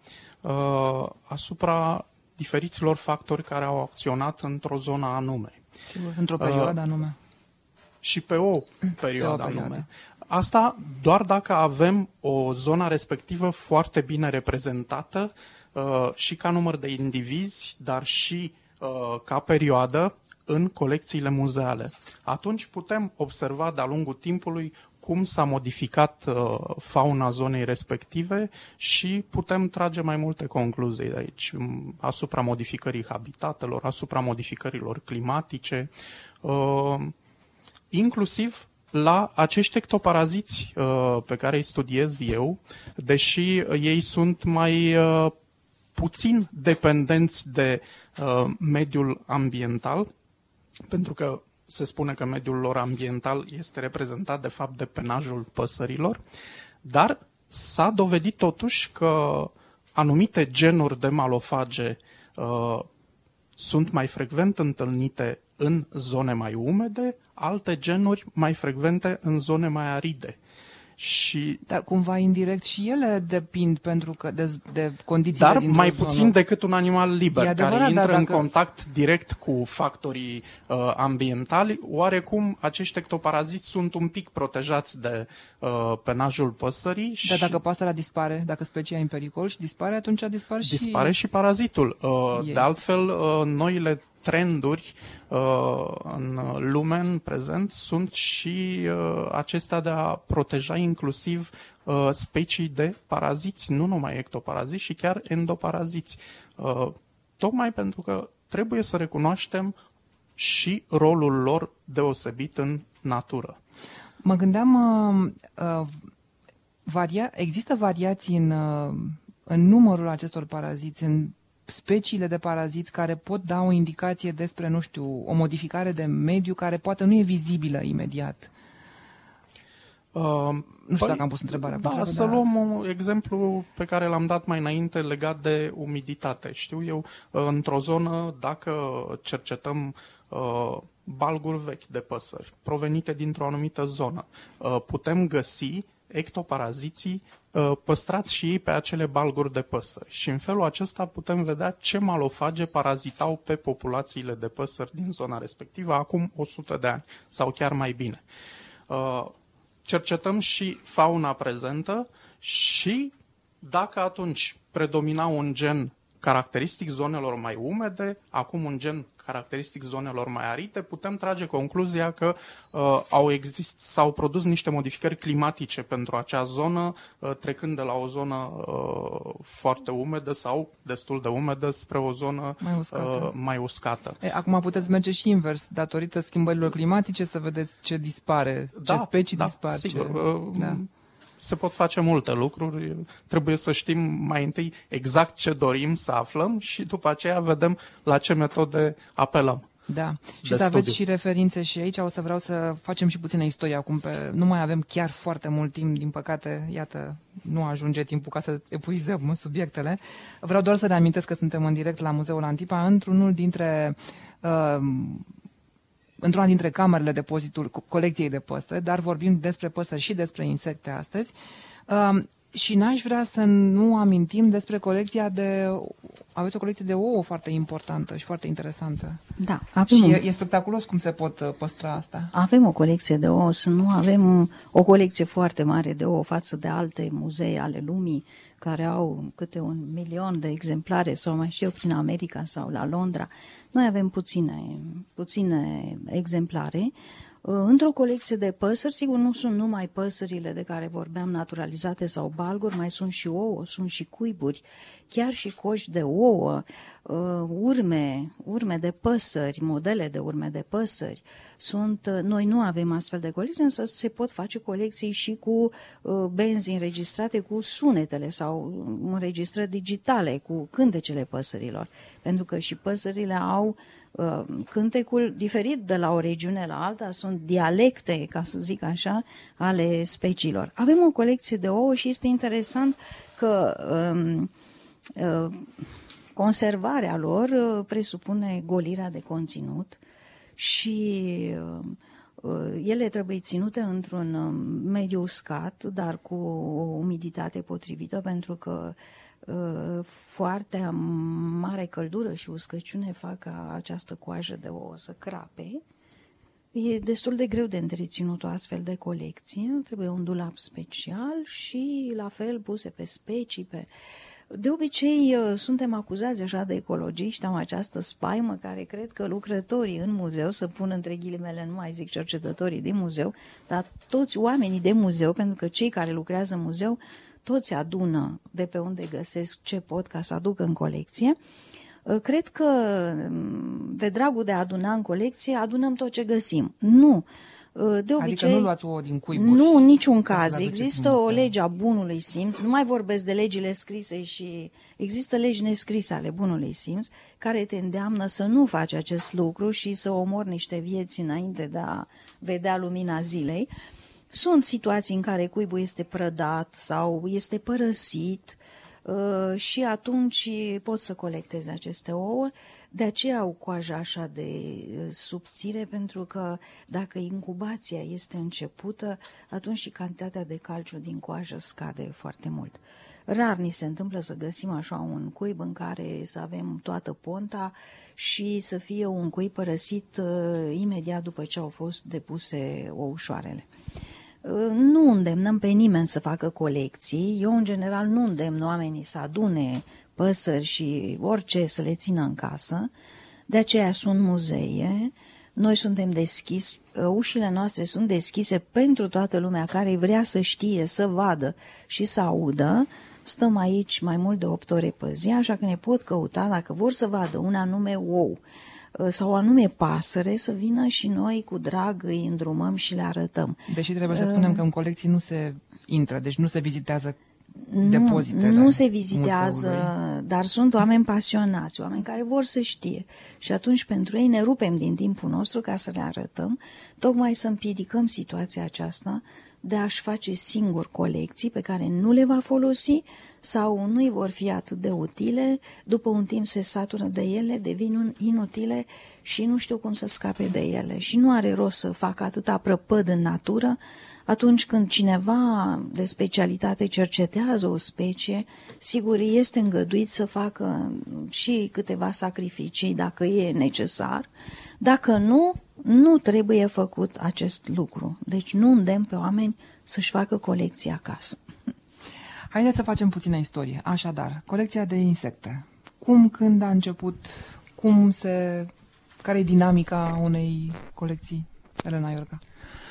asupra diferiților factori care au acționat într-o zonă anume. Sigur, într-o perioadă anume. Și pe o perioadă anume. Asta doar dacă avem o zonă respectivă foarte bine reprezentată și ca număr de indivizi, dar și ca perioadă în colecțiile muzeale. Atunci putem observa de-a lungul timpului cum s-a modificat fauna zonei respective și putem trage mai multe concluzii de aici asupra modificării habitatelor, asupra modificărilor climatice, inclusiv la acești ectoparaziți pe care îi studiez eu, deși ei sunt mai puțin dependenți de mediul ambiental, pentru că se spune că mediul lor ambiental este reprezentat de fapt de penajul păsărilor, dar s-a dovedit totuși că anumite genuri de malofage sunt mai frecvent întâlnite în zone mai umede, alte genuri mai frecvente în zone mai aride. Și dar cumva indirect și ele depind pentru că de condițiile dar dintr-o mai zonă. puțin decât un animal liber, adevărat, care intră dar în dacă- contact direct cu factorii ambientali. Oarecum acești ectoparaziți sunt un pic protejați de penajul păsării și Dar dacă pasărea dispare, dacă specia e în pericol și dispare, atunci dispare și parazitul. ei. De altfel, noile trenduri în lume în prezent sunt și acestea de a proteja inclusiv specii de paraziți, nu numai ectoparaziți, și chiar endoparaziți. Tocmai pentru că trebuie să recunoaștem și rolul lor deosebit în natură. Mă gândeam, există variații în numărul acestor paraziți, în speciile de paraziți care pot da o indicație despre, nu știu, o modificare de mediu care poate nu e vizibilă imediat. Nu știu dacă am pus întrebarea. Da, să luăm un exemplu pe care l-am dat mai înainte legat de umiditate. Știu eu, într-o zonă, dacă cercetăm balguri vechi de păsări provenite dintr-o anumită zonă, putem găsi ectoparaziții păstrați și ei pe acele balguri de păsări. Și în felul acesta putem vedea ce malofage parazitau pe populațiile de păsări din zona respectivă acum 100 de ani sau chiar mai bine. Cercetăm și fauna prezentă și dacă atunci predomina un gen caracteristic zonelor mai umede, acum un gen caracteristic zonelor mai aride, putem trage concluzia că s-au produs niște modificări climatice pentru acea zonă, trecând de la o zonă foarte umedă sau destul de umedă spre o zonă mai uscată. Acum puteți merge și invers, datorită schimbărilor climatice, să vedeți ce dispare, ce specii dispar. Sigur. Se pot face multe lucruri, trebuie să știm mai întâi exact ce dorim să aflăm și după aceea vedem la ce metode apelăm. Da, și să aveți și referințe și aici. O să vreau să facem și puțină istorie acum, nu mai avem chiar foarte mult timp, din păcate, iată, nu ajunge timpul ca să epuizăm subiectele. Vreau doar să reamintesc că suntem în direct la Muzeul Antipa, într-una dintre camerele depozitul colecției de păsări, dar vorbim despre păsări și despre insecte astăzi. Și n-aș vrea să nu amintim despre aveți o colecție de ouă foarte importantă și foarte interesantă. Da, și e spectaculos cum se pot păstra asta. Avem o colecție de ouă, nu avem o colecție foarte mare de ouă față de alte muzee ale lumii care au câte 1.000.000 de exemplare sau mai știu eu prin America sau la Londra. Noi avem puține exemplare. Într-o colecție de păsări, sigur, nu sunt numai păsările de care vorbeam naturalizate sau balguri, mai sunt și ouă, sunt și cuiburi, chiar și coși de ouă, urme de păsări, modele de urme de păsări. Noi nu avem astfel de colecții, însă se pot face colecții și cu benzi înregistrate cu sunetele sau înregistrări digitale cu cântecele păsărilor, pentru că și păsările au cântecul diferit de la o regiune la alta, sunt dialecte, ca să zic așa, ale speciilor. Avem o colecție de ouă și este interesant că conservarea lor presupune golirea de conținut și ele trebuie ținute într-un mediu uscat, dar cu o umiditate potrivită, pentru că foarte mare căldură și uscăciune fac ca această coajă de ouă să crape. E destul de greu de întreținut o astfel de colecție, trebuie un dulap special și la fel puse pe specii, De obicei suntem acuzați așa de ecologiști, am această spaimă care cred că lucrătorii în muzeu, să pun între ghilimele, nu mai zic cercetătorii din muzeu, dar toți oamenii de muzeu, pentru că cei care lucrează în muzeu, toți adună de pe unde găsesc ce pot ca să aducă în colecție. Cred că de dragul de a aduna în colecție, adunăm tot ce găsim. Nu. De obicei, adică nu luați ouă din cuiburi? Nu, în niciun caz. Există o lege a bunului simț, nu mai vorbesc de legile scrise și există legi nescrise ale bunului simț care te îndeamnă să nu faci acest lucru și să omori niște vieți înainte de a vedea lumina zilei. Sunt situații în care cuibul este prădat sau este părăsit și atunci poți să colectezi aceste ouă. De aceea au coaja așa de subțire, pentru că dacă incubația este începută, atunci și cantitatea de calciu din coajă scade foarte mult. Rar ni se întâmplă să găsim așa un cuib în care să avem toată ponta și să fie un cuib părăsit imediat după ce au fost depuse ouășoarele. Nu îndemnăm pe nimeni să facă colecții. Eu, în general, nu îndemn oamenii să adune păsări și orice să le țină în casă. De aceea sunt muzee. Noi suntem deschiși, ușile noastre sunt deschise pentru toată lumea care vrea să știe, să vadă și să audă. Stăm aici mai mult de 8 ore pe zi, așa că ne pot căuta dacă vor să vadă un anume ou sau o anume pasăre, să vină și noi cu drag îi îndrumăm și le arătăm. Deși trebuie să spunem că în colecții nu se intră, deci nu se vizitează depozitele. Nu se vizitează, muzeului. dar sunt oameni pasionați, oameni care vor să știe. Și atunci pentru ei ne rupem din timpul nostru ca să le arătăm, tocmai să împiedicăm situația aceasta de a-și face singur colecții pe care nu le va folosi sau nu îi vor fi atât de utile, după un timp se satură de ele, devin inutile și nu știu cum să scape de ele. Și nu are rost să facă atâta prăpăd în natură. Atunci când cineva de specialitate cercetează o specie, sigur este îngăduit să facă și câteva sacrificii dacă e necesar. Dacă nu, nu trebuie făcut acest lucru. Deci nu îndemn pe oameni să-și facă colecții acasă. Haideți să facem puțină istorie. Așadar, colecția de insecte. Cum, când a început, care e dinamica unei colecții, Elena Iorga?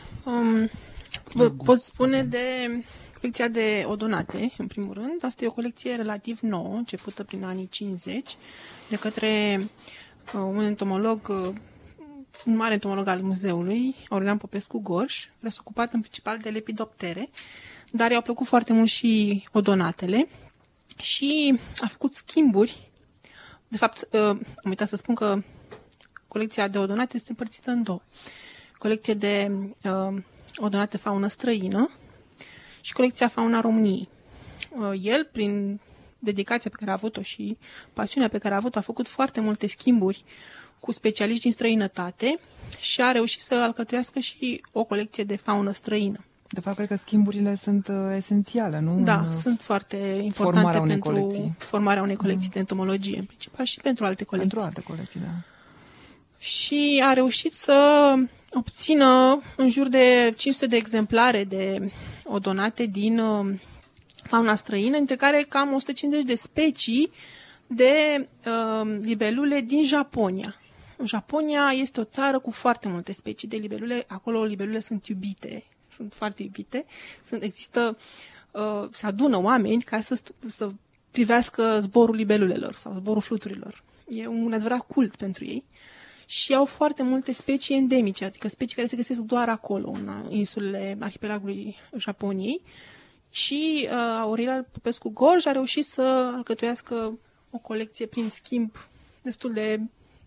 Vă pot spune de colecția de odonate, în primul rând. Asta e o colecție relativ nouă, începută prin anii 50, de către un entomolog, un mare entomolog al muzeului, Aurelian Popescu Gorj, care s-a ocupat în principal de lepidoptere, dar i-au plăcut foarte mult și odonatele și a făcut schimburi. De fapt, am uitat să spun că colecția de odonate este împărțită în două. Colecție de odonate faună străină și colecția fauna României. El, prin dedicația pe care a avut-o și pasiunea pe care a avut-o, a făcut foarte multe schimburi cu specialiști din străinătate și a reușit să alcătuiască și o colecție de faună străină. De fapt, cred că schimburile sunt esențiale, nu? Da, sunt foarte importante pentru formarea unei colecții de entomologie, în principal și pentru alte colecții. Pentru alte colecții, da. Și a reușit să obțină în jur de 500 de exemplare de odonate din fauna străină, între care cam 150 de specii de libelule din Japonia. Japonia este o țară cu foarte multe specii de libelule. Acolo libelule sunt iubite, sunt foarte iubite. Se adună oameni ca să privească zborul libelulelor sau zborul fluturilor. E un adevărat cult pentru ei. Și au foarte multe specii endemice, adică specii care se găsesc doar acolo, în insulele arhipelagului Japoniei. Și Aurelian Popescu Gorj a reușit să alcătuiască o colecție prin schimb destul de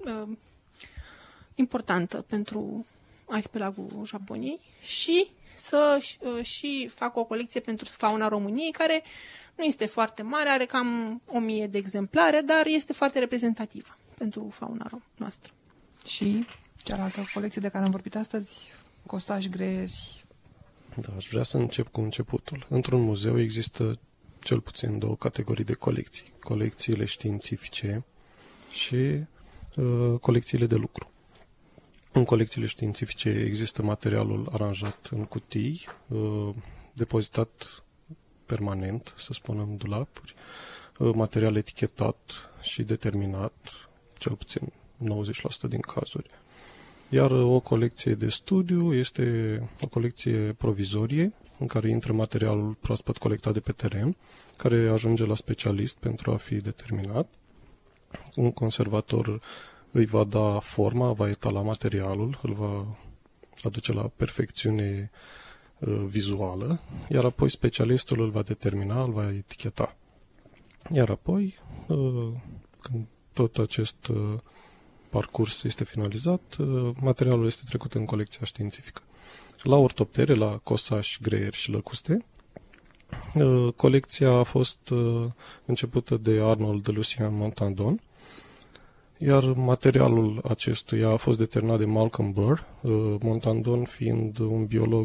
importantă pentru arhipelagul Japoniei și să și facă o colecție pentru fauna României, care nu este foarte mare, are cam 1000 de exemplare, dar este foarte reprezentativă pentru fauna noastră. Și cealaltă colecție de care am vorbit astăzi, costași, greieri. Da, aș vrea să încep cu începutul. Într-un muzeu există cel puțin două categorii de colecții. Colecțiile științifice și colecțiile de lucru. În colecțiile științifice există materialul aranjat în cutii, depozitat permanent, să spunem, dulapuri. material etichetat și determinat, cel puțin 90% din cazuri. Iar o colecție de studiu este o colecție provizorie, în care intră materialul proaspăt colectat de pe teren, care ajunge la specialist pentru a fi determinat. Un conservator îi va da forma, va etala materialul, îl va aduce la perfecțiune vizuală, iar apoi specialistul îl va determina, îl va eticheta. Iar apoi, când tot acest parcurs este finalizat, materialul este trecut în colecția științifică. La ortoptere, la cosași, greieri și lăcuste, colecția a fost începută de Arnold de Lucien Montandon, iar materialul acestuia a fost determinat de Malcolm Burr, Montandon fiind un biolog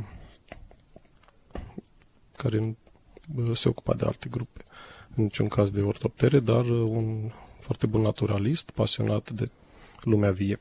care se ocupa de alte grupe, în niciun caz de ortoptere, dar un foarte bun naturalist, pasionat de lumea vie.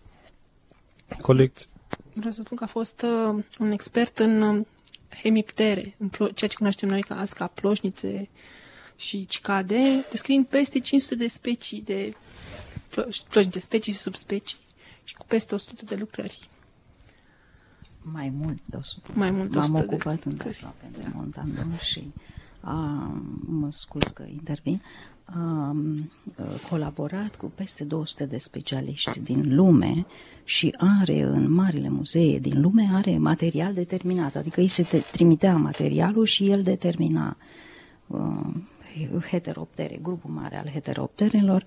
Vreau să spun că a fost un expert în hemiptere, în ceea ce cunoaștem noi ca ploșnițe și cicade, descriind peste 500 de specii de ploșnițe, specii și subspecii și cu peste 100 de lucrări. Mai mult de 100. Mai mult de 100 M-am ocupat îndeaproape de Montandon și mă scuz că intervin. Am colaborat cu peste 200 de specialiști din lume și are în marile muzee din lume are material determinat, adică îi se trimitea materialul și el determina heteroptere, grupul mare al heteropterelor.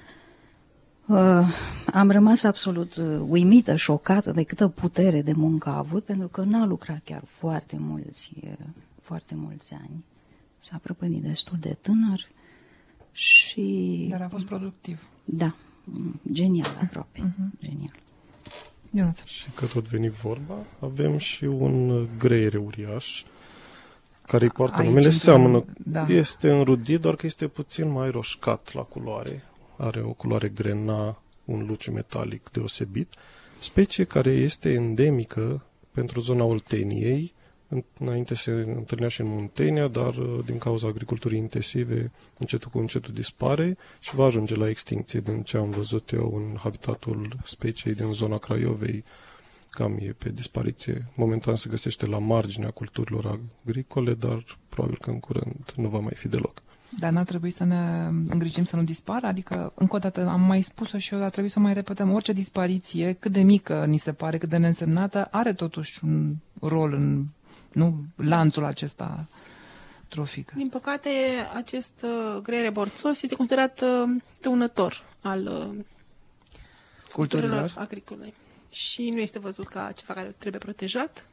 Am rămas absolut uimită, șocată de câtă putere de muncă a avut, pentru că n-a lucrat chiar foarte mulți ani. S-a prăpădit destul de tânăr și... Dar a fost productiv. Da, genial aproape, genial. Ionuț. Și că tot veni vorba, avem și un greier uriaș, care îi poartă numele, seamănă, da. Este înrudit, doar că este puțin mai roșcat la culoare. Are o culoare grenă, un luciu metalic deosebit, specie care este endemică pentru zona Olteniei. Înainte se întâlnea și în Muntenia, dar din cauza agriculturii intensive, încetul cu încetul dispare și va ajunge la extincție. Din ce am văzut eu în habitatul speciei din zona Craiovei, cam e pe dispariție. Momentan se găsește la marginea culturilor agricole, dar probabil că în curând nu va mai fi deloc. Dar n-ar trebui să ne îngrijim să nu dispară? Adică, încă o dată, am mai spus-o și eu, dar trebuie să o mai repetăm. Orice dispariție, cât de mică ni se pare, cât de neînsemnată, are totuși un rol în lanțul acesta trofic. Din păcate, acest greier borțos este considerat dăunător al culturilor agricole și nu este văzut ca ceva care trebuie protejat.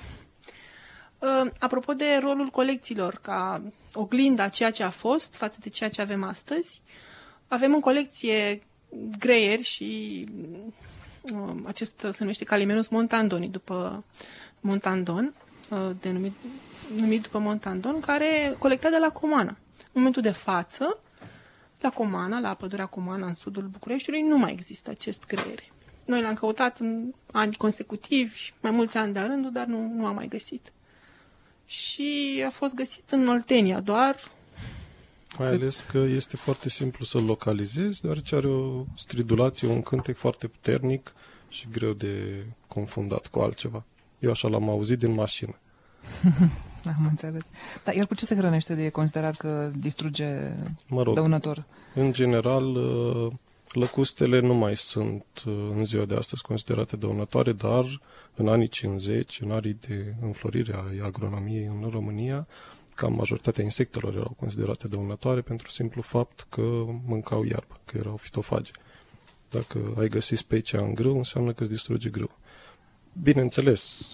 Apropo de rolul colecțiilor ca oglinda a ceea ce a fost față de ceea ce avem astăzi, avem în colecție greieri și acesta se numește Calimenus montandoni, după Montandon, numit după Montandon, care colecta de la Comana. În momentul de față, la Comana, la pădurea Comana, în sudul Bucureștiului, nu mai există acest greier. Noi l-am căutat în ani consecutivi, mai mulți ani de rândul, dar nu am mai găsit. Și a fost găsit în Oltenia doar. Mai ales că este foarte simplu să-l localizezi, deoarece are o stridulație, un cântec foarte puternic și greu de confundat cu altceva. Eu așa l-am auzit din mașină. Am înțeles. Dar el cu ce se hrănește de e considerat că distruge dăunător? În general, lăcustele nu mai sunt în ziua de astăzi considerate dăunătoare, dar în anii 50, în anii de înflorire a agronomiei în România, cam majoritatea insectelor erau considerate dăunătoare pentru simplu fapt că mâncau iarbă, că erau fitofage. Dacă ai găsit specia în grâu, înseamnă că îți distruge grâu. Bineînțeles,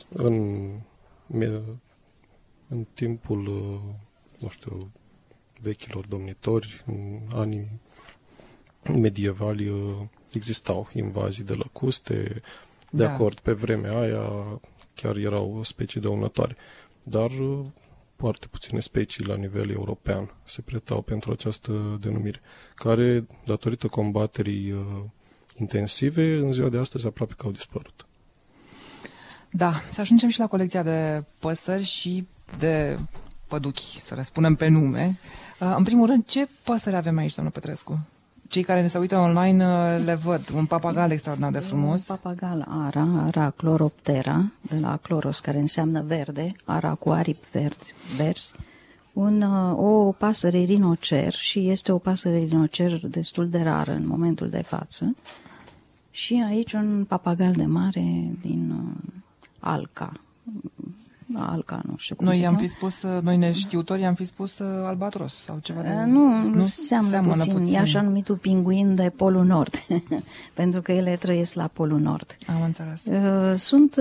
în timpul, vechilor domnitori, în anii medievali, existau invazii de lăcuste, de acord, pe vremea aia chiar erau specii dăunătoare, dar foarte puține specii la nivel european se pretau pentru această denumire, care, datorită combaterii intensive, în ziua de astăzi aproape că au dispărut. Da, să ajungem și la colecția de păsări și de păduchi, să le spunem pe nume. În primul rând, ce păsări avem aici, doamnă Petrescu? Cei care ne se uită online le văd. Un papagal extraordinar de frumos. Un papagal Ara Chloroptera, de la chloros, care înseamnă verde, Ara cu aripi verzi. O pasăre rinocer, și este o pasăre rinocer destul de rară în momentul de față. Și aici un papagal de mare din Alca. Nu știu cum Noi neștiutori am fi spus albatros sau ceva de... Nu seamănă puțin. E așa numitul pinguin de Polul Nord, pentru că ele trăiesc la Polul Nord. Am înțeles. Sunt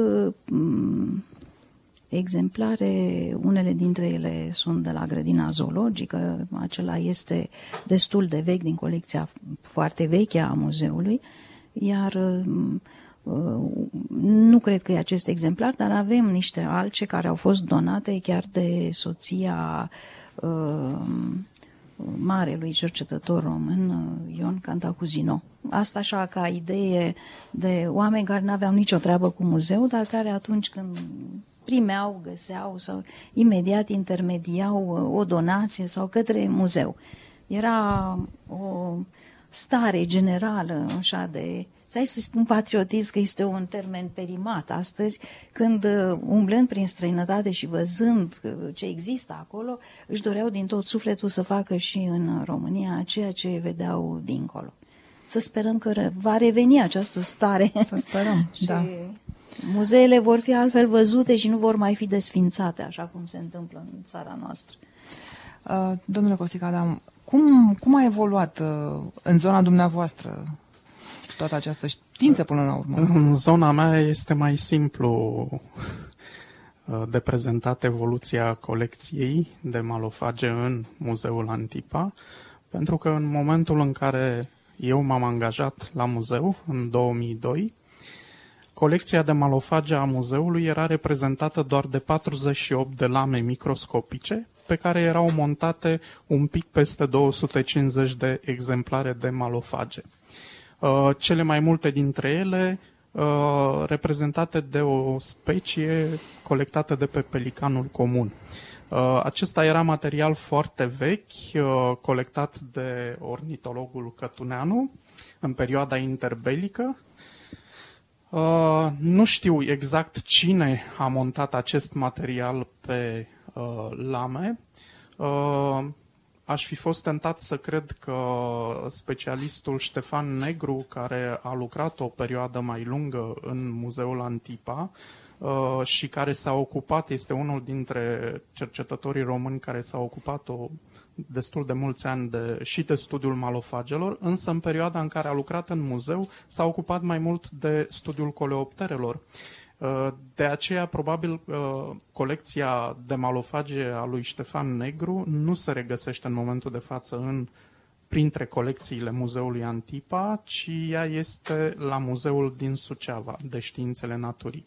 exemplare, unele dintre ele sunt de la grădina zoologică, acela este destul de vechi, din colecția foarte veche a muzeului, iar nu cred că e acest exemplar, dar avem niște alce care au fost donate chiar de soția marelui cercetător român, Ion Cantacuzino. Asta așa ca idee de oameni care nu aveau nicio treabă cu muzeu, dar care atunci când primeau, găseau sau imediat intermediau o donație sau către muzeu. Era o stare generală așa de... Să spun patriotism, că este un termen perimat astăzi, când umblând prin străinătate și văzând ce există acolo, își doreau din tot sufletul să facă și în România ceea ce vedeau dincolo. Să sperăm că va reveni această stare. Să sperăm, și da. Muzeele vor fi altfel văzute și nu vor mai fi desfințate, așa cum se întâmplă în țara noastră. Domnule Costică Adam, cum a evoluat în zona dumneavoastră toată această știință până la urmă? În zona mea este mai simplu de prezentat evoluția colecției de malofage în Muzeul Antipa, pentru că în momentul în care eu m-am angajat la muzeu, în 2002, colecția de malofage a muzeului era reprezentată doar de 48 de lame microscopice, pe care erau montate un pic peste 250 de exemplare de malofage. Cele mai multe dintre ele reprezentate de o specie colectată de pe pelicanul comun. Acesta era material foarte vechi, colectat de ornitologul Cătuneanu în perioada interbelică. Nu știu exact cine a montat acest material pe lame. Aș fi fost tentat să cred că specialistul Ștefan Negru, care a lucrat o perioadă mai lungă în Muzeul Antipa și care s-a ocupat, este unul dintre cercetătorii români care s-a ocupat destul de mulți ani și de studiul malofagelor, însă în perioada în care a lucrat în muzeu s-a ocupat mai mult de studiul coleopterelor. De aceea, probabil, colecția de malofage a lui Ștefan Negru nu se regăsește în momentul de față printre colecțiile Muzeului Antipa, ci ea este la Muzeul din Suceava, de Științele Naturii.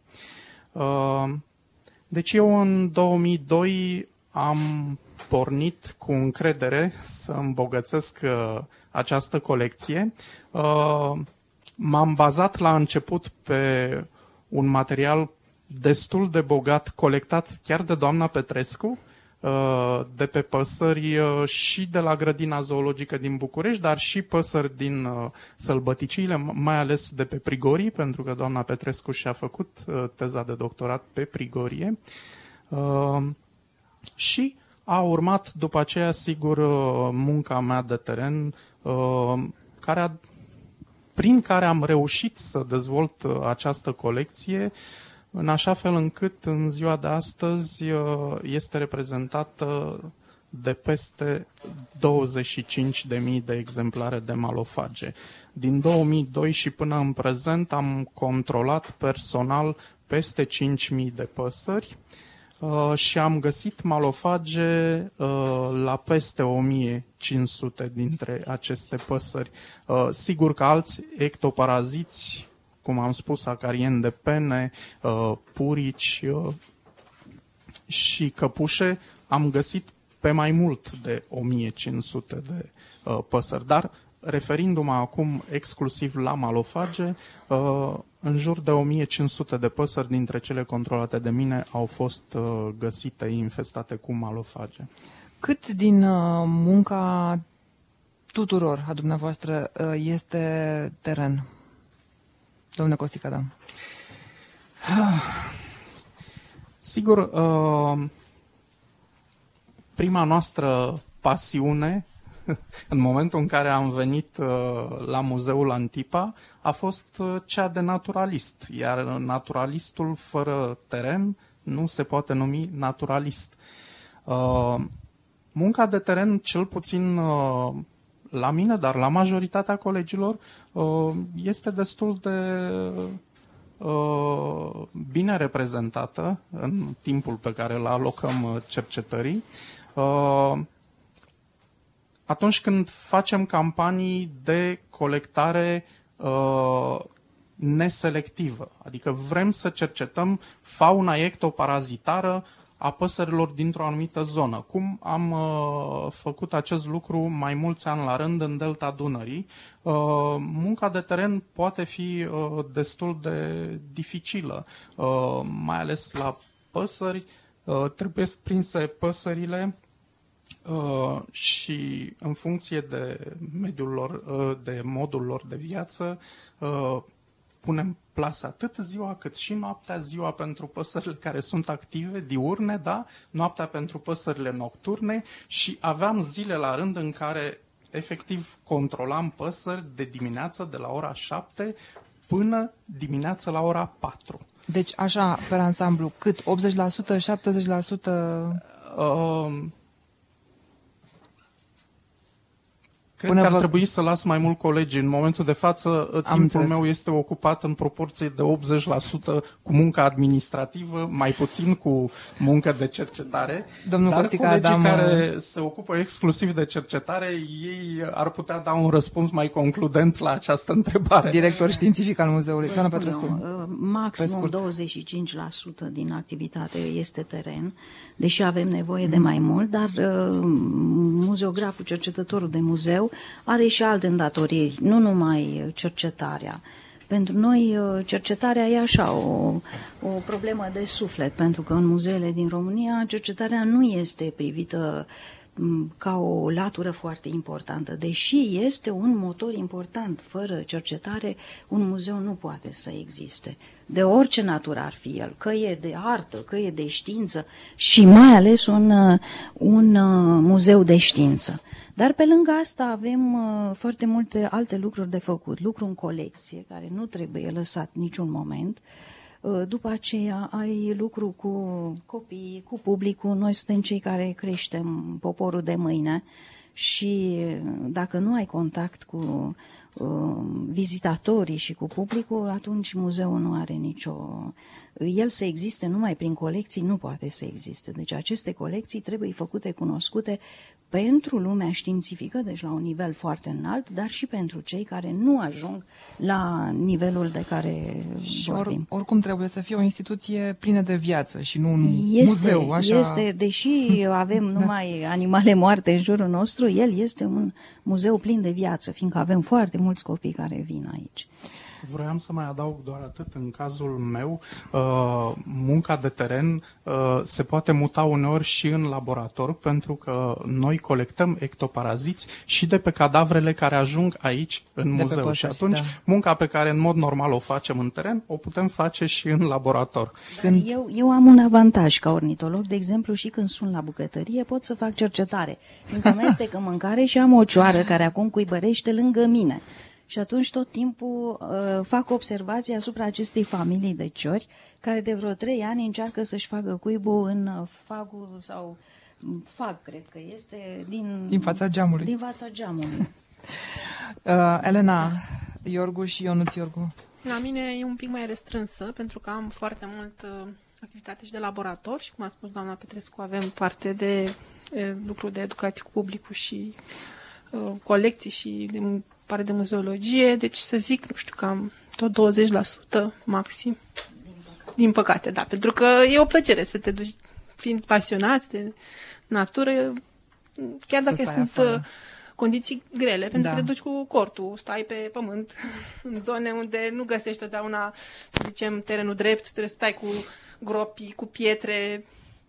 Deci eu în 2002 am pornit cu încredere să îmbogățesc această colecție. M-am bazat la început pe un material destul de bogat, colectat chiar de doamna Petrescu, de pe păsări și de la grădina zoologică din București, dar și păsări din sălbăticiile, mai ales de pe prigorii, pentru că doamna Petrescu și-a făcut teza de doctorat pe prigorie. Și a urmat după aceea, sigur, munca mea de teren, prin care am reușit să dezvolt această colecție, în așa fel încât în ziua de astăzi este reprezentată de peste 25.000 de exemplare de malofage. Din 2002 și până în prezent am controlat personal peste 5.000 de păsări și am găsit malofage la peste 1500 dintre aceste păsări. Sigur că alți ectoparaziți, cum am spus, acarieni de pene, purici și căpușe, am găsit pe mai mult de 1500 de păsări. Dar, referindu-mă acum exclusiv la malofage, În jur de 1500 de păsări dintre cele controlate de mine au fost găsite infestate cu malofage. Cât din munca tuturor a dumneavoastră este teren? Domnule Costică Adam. Sigur, prima noastră pasiune, în momentul în care am venit la Muzeul Antipa, a fost cea de naturalist, iar naturalistul fără teren nu se poate numi naturalist. Munca de teren, cel puțin la mine, dar la majoritatea colegilor, este destul de bine reprezentată în timpul pe care îl alocăm cercetării. Atunci când facem campanii de colectare neselectivă, adică vrem să cercetăm fauna ectoparazitară a păsărilor dintr-o anumită zonă, cum am făcut acest lucru mai mulți ani la rând în Delta Dunării. Munca de teren poate fi destul de dificilă, mai ales la păsări. Trebuie prinse păsările și în funcție de mediul lor, de modul lor de viață, punem plasa atât ziua cât și noaptea, ziua pentru păsările care sunt active, diurne, da? Noaptea pentru păsările nocturne și aveam zile la rând în care efectiv controlam păsări de dimineață de la ora 7 până dimineața la ora 4. Deci așa, pe ansamblu, cât? 80%, 70%? Cred că ar trebui să las mai mult colegii. În momentul de față, timpul meu este ocupat în proporție de 80% cu munca administrativă, mai puțin cu muncă de cercetare. Domnul Dar Costică colegii Adam, care se ocupă exclusiv de cercetare, ei ar putea da un răspuns mai concludent la această întrebare. Director științific al muzeului. Doamna Petrescu. Maximum 25% din activitate este teren, deși avem nevoie de mai mult, dar muzeograful, cercetătorul de muzeu, are și alte îndatoriri, nu numai cercetarea. Pentru noi cercetarea e așa, o problemă de suflet, pentru că în muzeele din România cercetarea nu este privită ca o latură foarte importantă, deși este un motor important. Fără cercetare, un muzeu nu poate să existe. De orice natură ar fi el, că e de artă, că e de știință și mai ales un muzeu de știință. Dar pe lângă asta avem foarte multe alte lucruri de făcut. Lucru în colecție, care nu trebuie lăsat niciun moment. După aceea ai lucru cu copiii, cu publicul. Noi suntem cei care creștem poporul de mâine și dacă nu ai contact cu vizitatorii și cu publicul, atunci muzeul nu are nicio... El să existe numai prin colecții nu poate să existe. Deci aceste colecții trebuie făcute cunoscute pentru lumea științifică, deci la un nivel foarte înalt, dar și pentru cei care nu ajung la nivelul de care vorbim. Oricum trebuie să fie o instituție plină de viață și nu un muzeu. Așa... Este, deși avem numai animale moarte în jurul nostru, el este un muzeu plin de viață, fiindcă avem foarte mulți copii care vin aici. Vroiam să mai adaug doar atât. În cazul meu, munca de teren se poate muta uneori și în laborator, pentru că noi colectăm ectoparaziți și de pe cadavrele care ajung aici în muzeu. Și atunci munca pe care în mod normal o facem în teren, o putem face și în laborator. Eu am un avantaj ca ornitolog, de exemplu, și când sunt la bucătărie pot să fac cercetare. Fiindcă amestec în mâncare și am o cioară care acum cuibărește lângă mine. Și atunci tot timpul fac observații asupra acestei familii de ciori, care de vreo 3 ani încearcă să-și facă cuibul în fagul sau fag, cred că este, din fața geamului. Din fața geamului. Elena Iorgu și Ionuț Iorgu. La mine e un pic mai restrânsă, pentru că am foarte mult activitate și de laborator și, cum a spus doamna Petrescu, avem parte de lucru de educație cu publicul și colecții și pare de muzeologie, deci să zic, nu știu, cam tot 20% maxim. Din păcate, da, pentru că e o plăcere să te duci, fiind pasionați de natură, chiar dacă sunt condiții grele, pentru Da. că te duci cu cortul, stai pe pământ, în zone unde nu găsești totdeauna, să zicem, terenul drept, trebuie să stai cu gropi, cu pietre.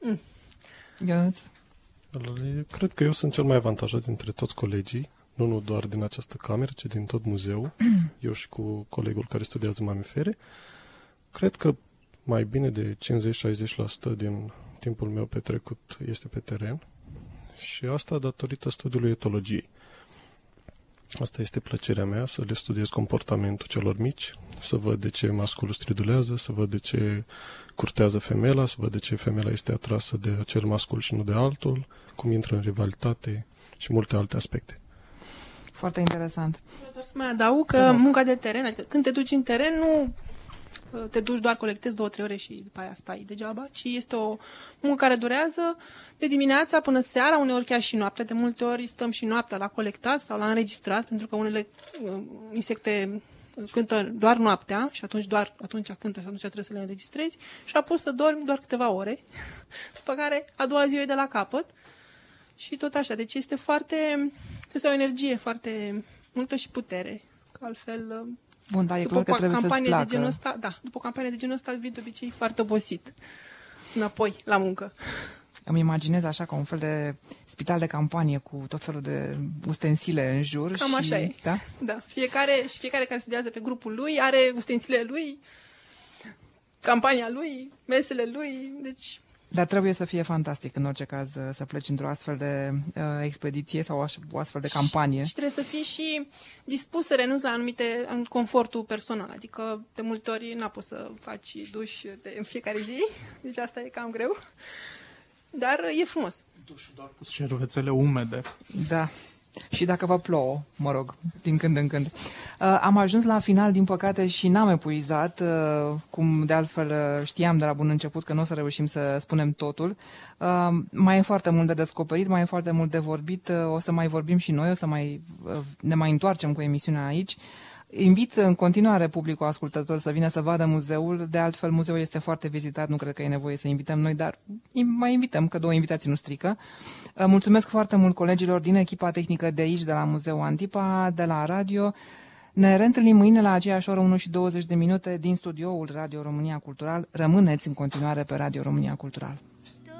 Ionuț? Cred că eu sunt cel mai avantajat dintre toți colegii, nu doar din această cameră, ci din tot muzeul, eu și cu colegul care studiază mamifere. Cred că mai bine de 50-60% din timpul meu petrecut este pe teren și asta datorită studiului etologiei. Asta este plăcerea mea, să le studiez comportamentul celor mici, să văd de ce masculul stridulează, să văd de ce curtează femela, să văd de ce femela este atrasă de acel mascul și nu de altul, cum intră în rivalitate și multe alte aspecte. Foarte interesant. Eu doar să mai adaug că munca de teren, adică când te duci în teren, nu te duci doar colectezi 2-3 ore și după aia stai degeaba, ci este o muncă care durează de dimineața până seara, uneori chiar și noaptea. De multe ori stăm și noaptea la colectat sau la înregistrat, pentru că unele insecte cântă doar noaptea și doar atunci cântă și atunci trebuie să le înregistrezi și apoi să dormi doar câteva ore, după care a doua zi o iei de la capăt și tot așa. Deci este o energie foarte multă și putere, că altfel... Bun, da, e clar că trebuie să-ți placă. După o campanie de genul ăsta vii de obicei foarte obosit înapoi la muncă. Îmi imaginez așa ca un fel de spital de campanie cu tot felul de ustensile în jur. Cam așa e. Da? Da. Fiecare care studiază pe grupul lui are ustensilele lui, campania lui, mesele lui, deci... Dar trebuie să fie fantastic, în orice caz, să pleci într-o astfel de expediție sau o astfel de campanie. Și trebuie să fii și dispus să renunți la în confortul personal. Adică, de multe ori, n-a poți să faci duș în fiecare zi, deci asta e cam greu. Dar e frumos. Dușul doar pus și în ruvețele umede. Da. Și dacă vă plouă, mă rog, din când în când. Am ajuns la final, din păcate, și n-am epuizat, cum de altfel știam de la bun început că nu o să reușim să spunem totul. Mai e foarte mult de descoperit, mai e foarte mult de vorbit, o să mai vorbim și noi, ne mai întoarcem cu emisiunea aici. Invit în continuare publicul ascultător să vină să vadă muzeul. De altfel, muzeul este foarte vizitat, nu cred că e nevoie să invităm noi, dar mai invităm, că 2 invitații nu strică. Mulțumesc foarte mult colegilor din echipa tehnică de aici, de la Muzeul Antipa, de la radio. Ne reîntâlnim mâine la aceeași oră, 1:20 din studioul Radio România Cultural. Rămâneți în continuare pe Radio România Cultural.